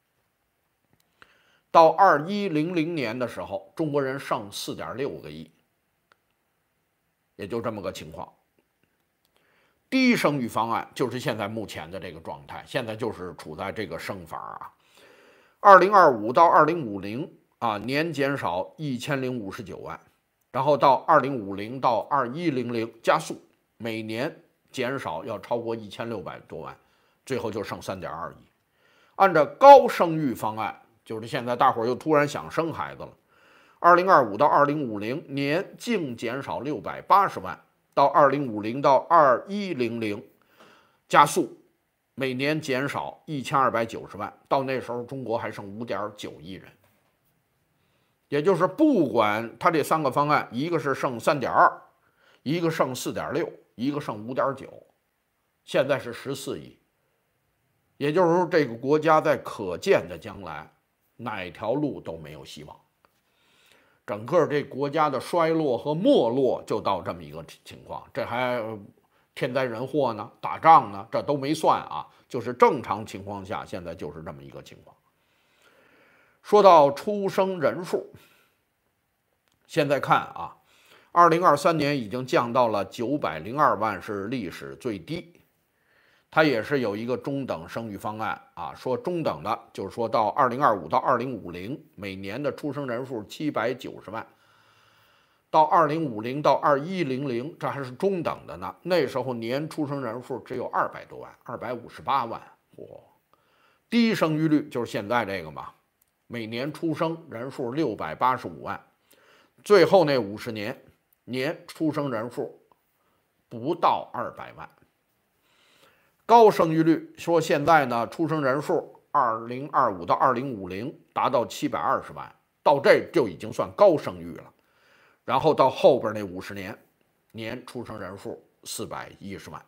到二一零零年的时候，中国人剩四点六个亿。也就这么个情况。低生育方案就是现在目前的这个状态，现在就是处在这个生法啊。二零二五到二零五零啊，年减少一千零五十九万，然后到二零五零到二一零零加速，每年减少要超过一千六百多万，最后就剩三点二亿。按照高生育方案，就是现在大伙儿又突然想生孩子了。二零二五到二零五零年净减少六百八十万，到二零五零到二一零零加速，每年减少一千二百九十万，到那时候中国还剩五点九亿人。也就是不管他这三个方案，一个是剩三点二，一个剩四点六，一个剩五点九，现在是十四亿。也就是说，这个国家在可见的将来，哪条路都没有希望。整个这国家的衰落和没落就到这么一个情况，这还天灾人祸呢，打仗呢，这都没算啊，就是正常情况下，现在就是这么一个情况。说到出生人数，现在看啊，二零二三年已经降到了九百零二万，是历史最低。它也是有一个中等生育方案啊，说中等的，就是说到二零二五到二零五零，每年的出生人数七百九十万，到二零五零到二一零零，这还是中等的呢。那时候年出生人数只有二百多万，二百五十八万。嚯、哦，低生育率就是现在这个嘛，每年出生人数六百八十五万，最后那五十年年出生人数不到二百万。高生育率说现在呢，出生人数二零二五到二零五零达到七百二十万，到这就已经算高生育了。然后到后边那五十年，年出生人数四百一十万，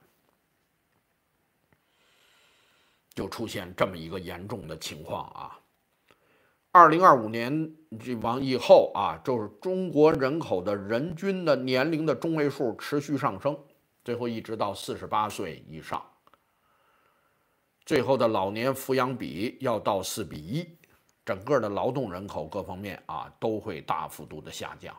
就出现这么一个严重的情况啊。二零二五年这往以后啊，就是中国人口的人均的年龄的中位数持续上升，最后一直到四十八岁以上。最后的老年抚养比要到四比一，整个的劳动人口各方面啊都会大幅度的下降，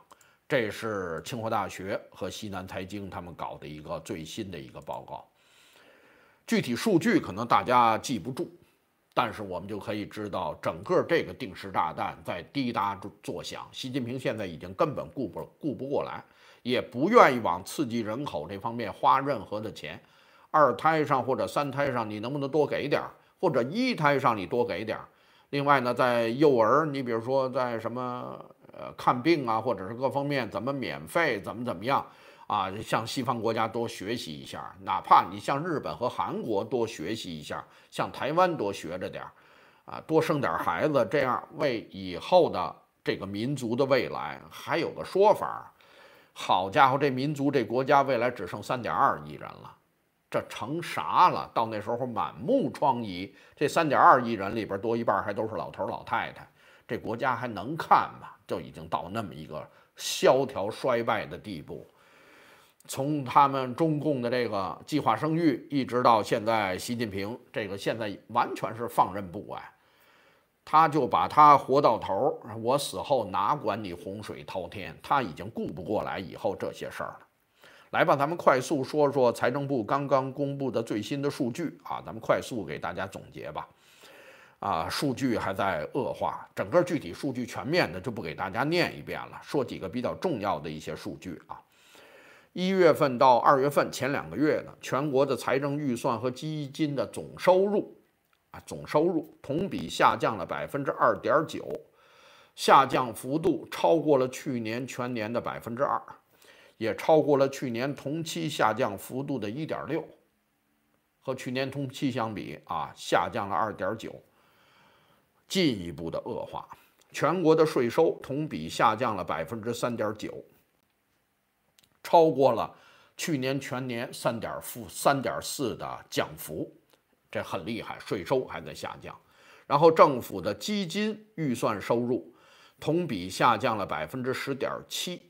这是清华大学和西南财经他们搞的一个最新的一个报告。具体数据可能大家记不住，但是我们就可以知道，整个这个定时炸弹在滴答作响。习近平现在已经根本顾不顾不过来，也不愿意往刺激人口这方面花任何的钱。二胎上或者三胎上，你能不能多给点儿？或者一胎上你多给点儿？另外呢，在幼儿，你比如说在什么呃看病啊，或者是各方面怎么免费，怎么怎么样啊，向西方国家多学习一下，哪怕你向日本和韩国多学习一下，向台湾多学着点儿，啊，多生点孩子，这样为以后的这个民族的未来还有个说法。好家伙，这民族这国家未来只剩三点二亿人了。这成啥了？到那时候满目疮痍，这三点二亿人里边多一半还都是老头老太太，这国家还能看吗？就已经到那么一个萧条衰败的地步。从他们中共的这个计划生育，一直到现在习近平这个现在完全是放任不管，他就把他活到头，我死后哪管你洪水滔天，他已经顾不过来以后这些事儿了。来吧，咱们快速说说财政部刚刚公布的最新的数据啊，咱们快速给大家总结吧。啊，数据还在恶化，整个具体数据全面的就不给大家念一遍了，说几个比较重要的一些数据啊。一月份到二月份前两个月呢，全国的财政预算和基金的总收入啊，总收入同比下降了百分之二点九，下降幅度超过了去年全年的百分之二。也超过了去年同期下降幅度的 一点六， 和去年同期相比啊，下降了 二点九， 进一步的恶化。全国的税收同比下降了 百分之三点九， 超过了去年全年 三点四 的降幅，这很厉害，税收还在下降。然后政府的基金预算收入同比下降了 百分之十点七，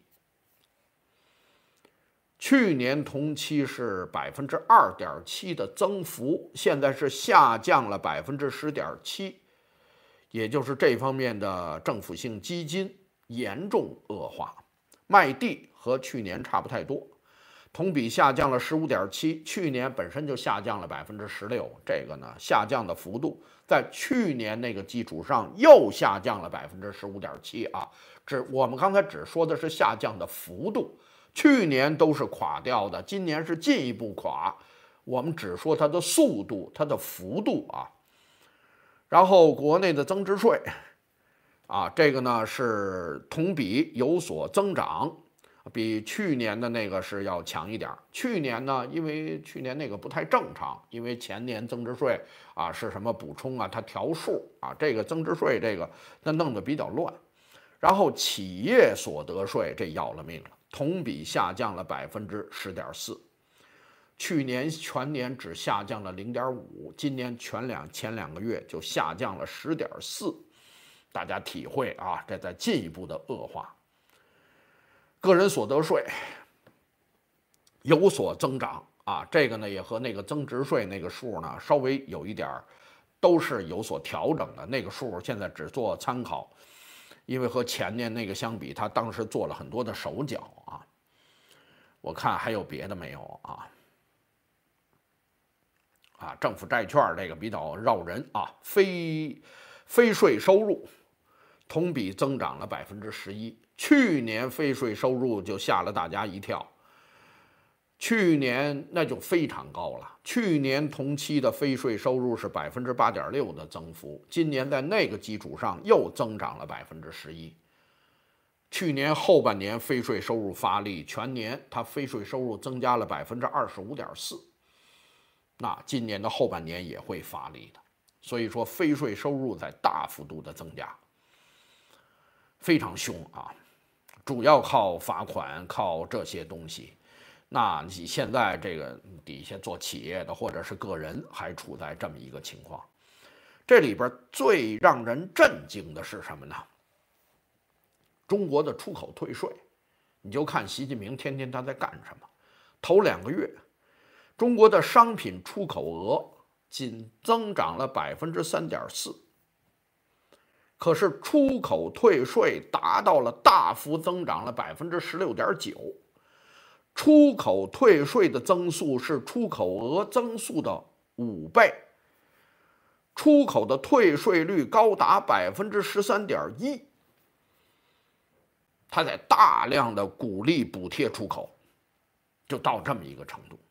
去年同期是 百分之二点七 的增幅，现在是下降了 百分之十点七， 也就是这方面的政府性基金严重恶化。卖地和去年差不太多，同比下降了 十五点七， 去年本身就下降了 百分之十六， 这个呢下降的幅度在去年那个基础上又下降了 百分之十五点七 啊，只我们刚才只说的是下降的幅度，去年都是垮掉的，今年是进一步垮，我们只说它的速度，它的幅度啊。然后国内的增值税啊，这个呢是同比有所增长，比去年的那个是要强一点。去年呢，因为去年那个不太正常，因为前年增值税啊是什么补充啊，它调数啊，这个增值税这个它弄得比较乱。然后企业所得税这要了命了，同比下降了 百分之十点四， 去年全年只下降了 零点五， 今年全两前两个月就下降了 十点四， 大家体会啊，这在进一步的恶化。个人所得税有所增长啊，这个呢也和那个增值税那个数呢稍微有一点都是有所调整的，那个数现在只做参考。因为和前年那个相比，他当时做了很多的手脚啊。我看还有别的没有啊？啊，政府债券这个比较绕人啊。非非税收入同比增长了 百分之十一， 去年非税收入就吓了大家一跳。去年那就非常高了，去年同期的非税收入是 百分之八点六 的增幅，今年在那个基础上又增长了 百分之十一。去年后半年非税收入发力，全年它非税收入增加了 百分之二十五点四， 那今年的后半年也会发力的，所以说非税收入在大幅度的增加，非常凶啊，主要靠罚款，靠这些东西。那你现在这个底下做企业的或者是个人还处在这么一个情况，这里边最让人震惊的是什么呢？中国的出口退税，你就看习近平天天他在干什么。头两个月，中国的商品出口额仅增长了 百分之三点四， 可是出口退税达到了大幅增长了百分之十六点九，出口退税的增速是出口额增速的五倍，出口的退税率高达百分之十三点一。他在大量的鼓励补贴出口，就到这么一个程度。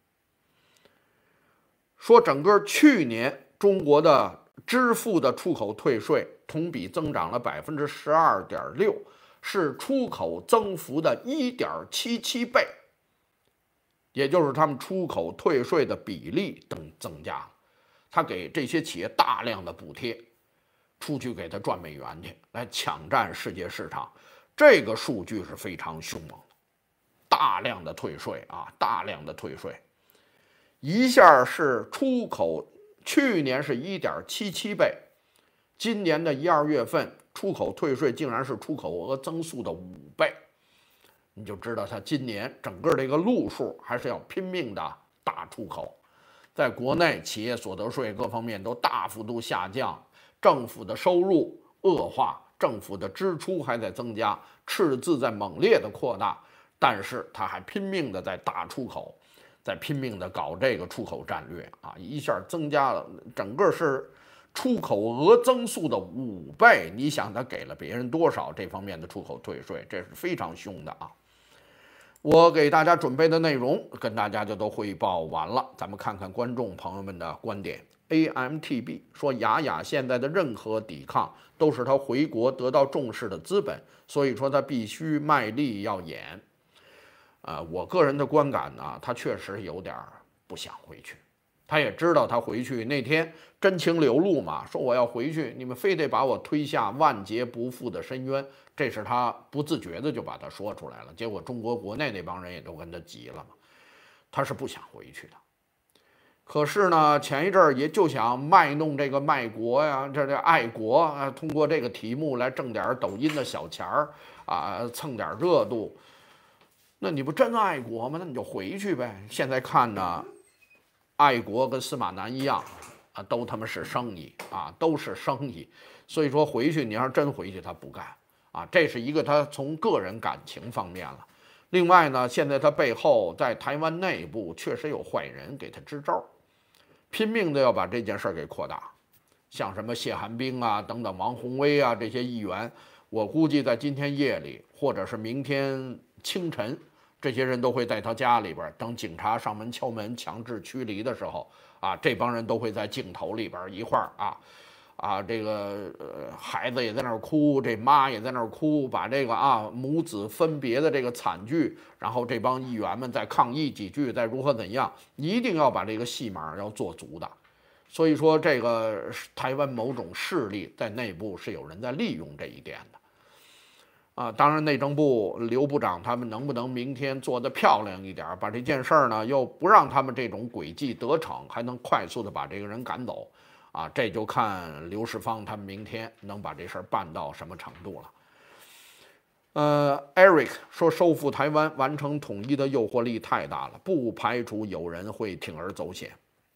说整个去年中国的支付的出口退税同比增长了百分之十二点六，是出口增幅的一点七七倍，也就是他们出口退税的比例等增加了。他给这些企业大量的补贴，出去给他赚美元去，来抢占世界市场。这个数据是非常凶猛的，大量的退税啊，大量的退税，一下是出口，去年是一点七七倍，今年的一二月份出口退税竟然是出口额增速的五倍，你就知道他今年整个这个路数还是要拼命的打出口。在国内企业所得税各方面都大幅度下降，政府的收入恶化，政府的支出还在增加，赤字在猛烈的扩大，但是他还拼命的在打出口，在拼命的搞这个出口战略啊，一下增加了整个是出口额增速的五倍。你想他给了别人多少这方面的出口退税？这是非常凶的啊。我给大家准备的内容跟大家就都汇报完了，咱们看看观众朋友们的观点。A M T B 说，雅雅现在的任何抵抗都是他回国得到重视的资本，所以说他必须卖力要演。呃，我个人的观感呢，他确实有点不想回去。他也知道他回去那天真情流露嘛，说我要回去，你们非得把我推下万劫不复的深渊，这是他不自觉的就把他说出来了。结果中国国内那帮人也都跟他急了嘛，他是不想回去的。可是呢，前一阵儿也就想卖弄这个卖国呀，这这爱国啊，通过这个题目来挣点抖音的小钱儿啊，蹭点热度。那你不真爱国吗？那你就回去呗。现在看呢，爱国跟司马南一样啊，都他妈是生意啊，都是生意。所以说回去，你要是真回去，他不干啊。这是一个他从个人感情方面了。另外呢，现在他背后在台湾内部确实有坏人给他支招，拼命的要把这件事儿给扩大。像什么谢寒冰啊等等，王宏威啊这些议员，我估计在今天夜里或者是明天清晨，这些人都会在他家里边，等警察上门敲门强制驱离的时候啊，这帮人都会在镜头里边一块儿啊啊，这个呃孩子也在那儿哭，这妈也在那儿哭，把这个啊母子分别的这个惨剧，然后这帮议员们再抗议几句，再如何怎样，一定要把这个戏码要做足的。所以说，这个台湾某种势力在内部是有人在利用这一点的。啊，当然，内政部刘部长他们能不能明天做得漂亮一点，把这件事儿呢又不让他们这种诡计得逞，还能快速的把这个人赶走，啊，这就看刘世芳他们明天能把这事儿办到什么程度了。呃 ，Eric 说，收复台湾、完成统一的诱惑力太大了，不排除有人会铤而走险。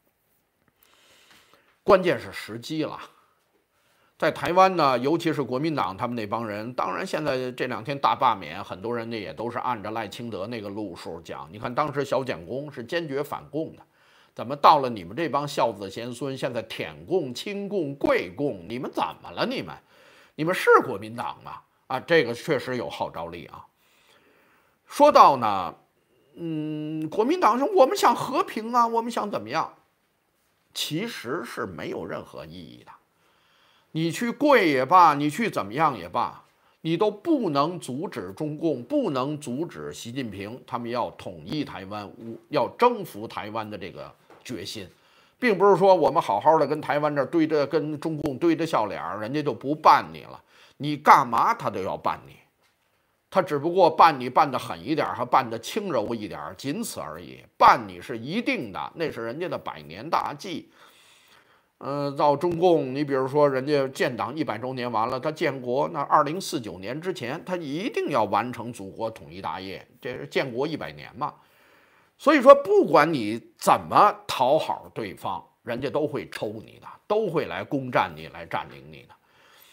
关键是时机了。在台湾呢，尤其是国民党他们那帮人，当然现在这两天大罢免，很多人呢也都是按着赖清德那个路数讲。你看当时小蒋公是坚决反共的，怎么到了你们这帮孝子贤孙，现在舔共、亲共、贵共，你们怎么了？你们，你们是国民党吗？啊，这个确实有号召力啊。说到呢，嗯，国民党说我们想和平啊，我们想怎么样？其实是没有任何意义的。你去跪也罢，你去怎么样也罢，你都不能阻止中共，不能阻止习近平他们要统一台湾、要征服台湾的这个决心，并不是说我们好好的跟台湾这对着跟中共对着笑脸，人家就不办你了，你干嘛他都要办你，他只不过办你办得狠一点，还办得轻柔一点，仅此而已。办你是一定的，那是人家的百年大计。呃，到中共，你比如说人家建党一百周年完了，他建国那二零四九年之前，他一定要完成祖国统一大业，这是建国一百年嘛。所以说，不管你怎么讨好对方，人家都会抽你的，都会来攻占你，来占领你的。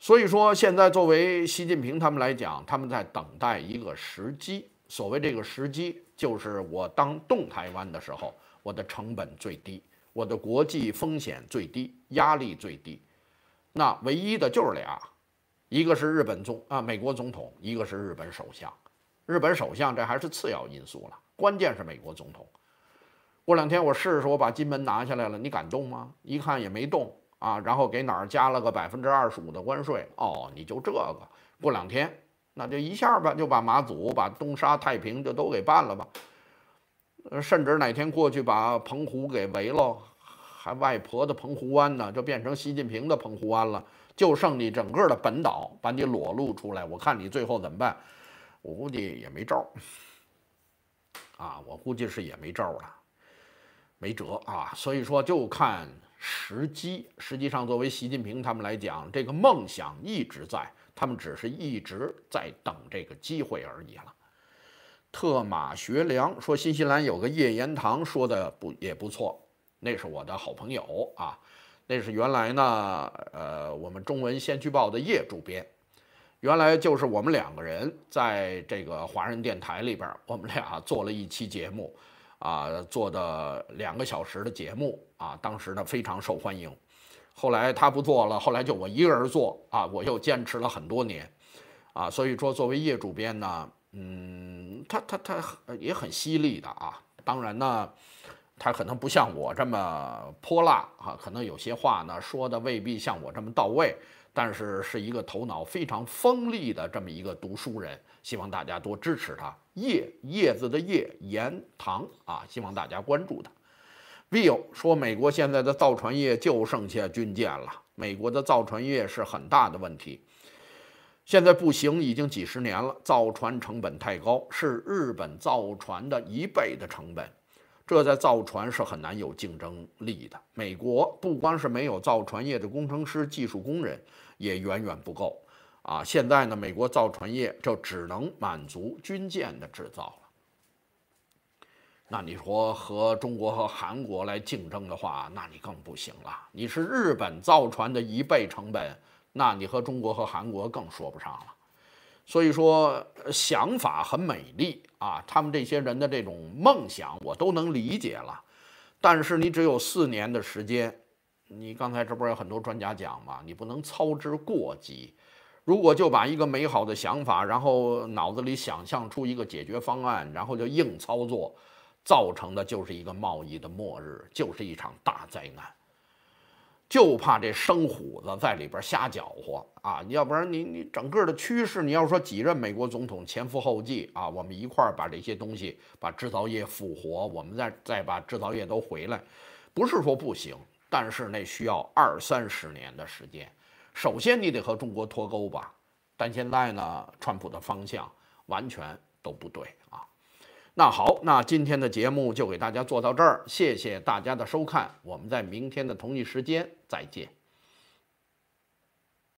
所以说，现在作为习近平他们来讲，他们在等待一个时机。所谓这个时机，就是我当动台湾的时候，我的成本最低，我的国际风险最低，压力最低。那唯一的就是俩，一个是日本总啊美国总统，一个是日本首相。日本首相这还是次要因素了，关键是美国总统。过两天我试试，我把金门拿下来了，你敢动吗？一看也没动啊，然后给哪儿加了个百分之二十五的关税，哦，你就这个。过两天那就一下吧，就把马祖、把东沙、太平就都给办了吧。甚至哪天过去把澎湖给围了，还外婆的澎湖湾呢，就变成习近平的澎湖湾了，就剩你整个的本岛，把你裸露出来，我看你最后怎么办？我估计也没招啊，我估计是也没招了，没辙啊。所以说就看时机。实际上，作为习近平他们来讲，这个梦想一直在，他们只是一直在等这个机会而已了。特马学良说，新西兰有个叶延堂说的不也不错，那是我的好朋友啊，那是原来呢，呃，我们中文先驱报的叶主编。原来就是我们两个人在这个华人电台里边，我们俩做了一期节目，啊，做的两个小时的节目啊，当时呢非常受欢迎。后来他不做了，后来就我一个人做啊，我又坚持了很多年，啊，所以说作为叶主编呢，嗯，他他他也很犀利的啊。当然呢，他可能不像我这么泼辣啊，可能有些话呢说的未必像我这么到位。但是是一个头脑非常锋利的这么一个读书人，希望大家多支持他。叶叶子的叶，言堂啊，希望大家关注他。Will 说，美国现在的造船业就剩下军舰了，美国的造船业是很大的问题，现在不行，已经几十年了，造船成本太高，是日本造船的一倍的成本。这在造船是很难有竞争力的。美国不光是没有造船业的工程师、技术工人，也远远不够啊！现在呢，美国造船业就只能满足军舰的制造了。那你说和中国和韩国来竞争的话，那你更不行了。你是日本造船的一倍成本，那你和中国和韩国更说不上了。所以说，想法很美丽啊，他们这些人的这种梦想我都能理解了，但是你只有四年的时间，你刚才这不是有很多专家讲吗？你不能操之过急。如果就把一个美好的想法，然后脑子里想象出一个解决方案，然后就硬操作，造成的就是一个贸易的末日，就是一场大灾难。就怕这生虎子在里边瞎搅和啊！要不然你你整个的趋势，你要说几任美国总统前赴后继啊，我们一块儿把这些东西把制造业复活，我们再再把制造业都回来，不是说不行，但是那需要二三十年的时间。首先你得和中国脱钩吧，但现在呢，川普的方向完全都不对啊。那好，那今天的节目就给大家做到这儿，谢谢大家的收看，我们在明天的同一时间再见。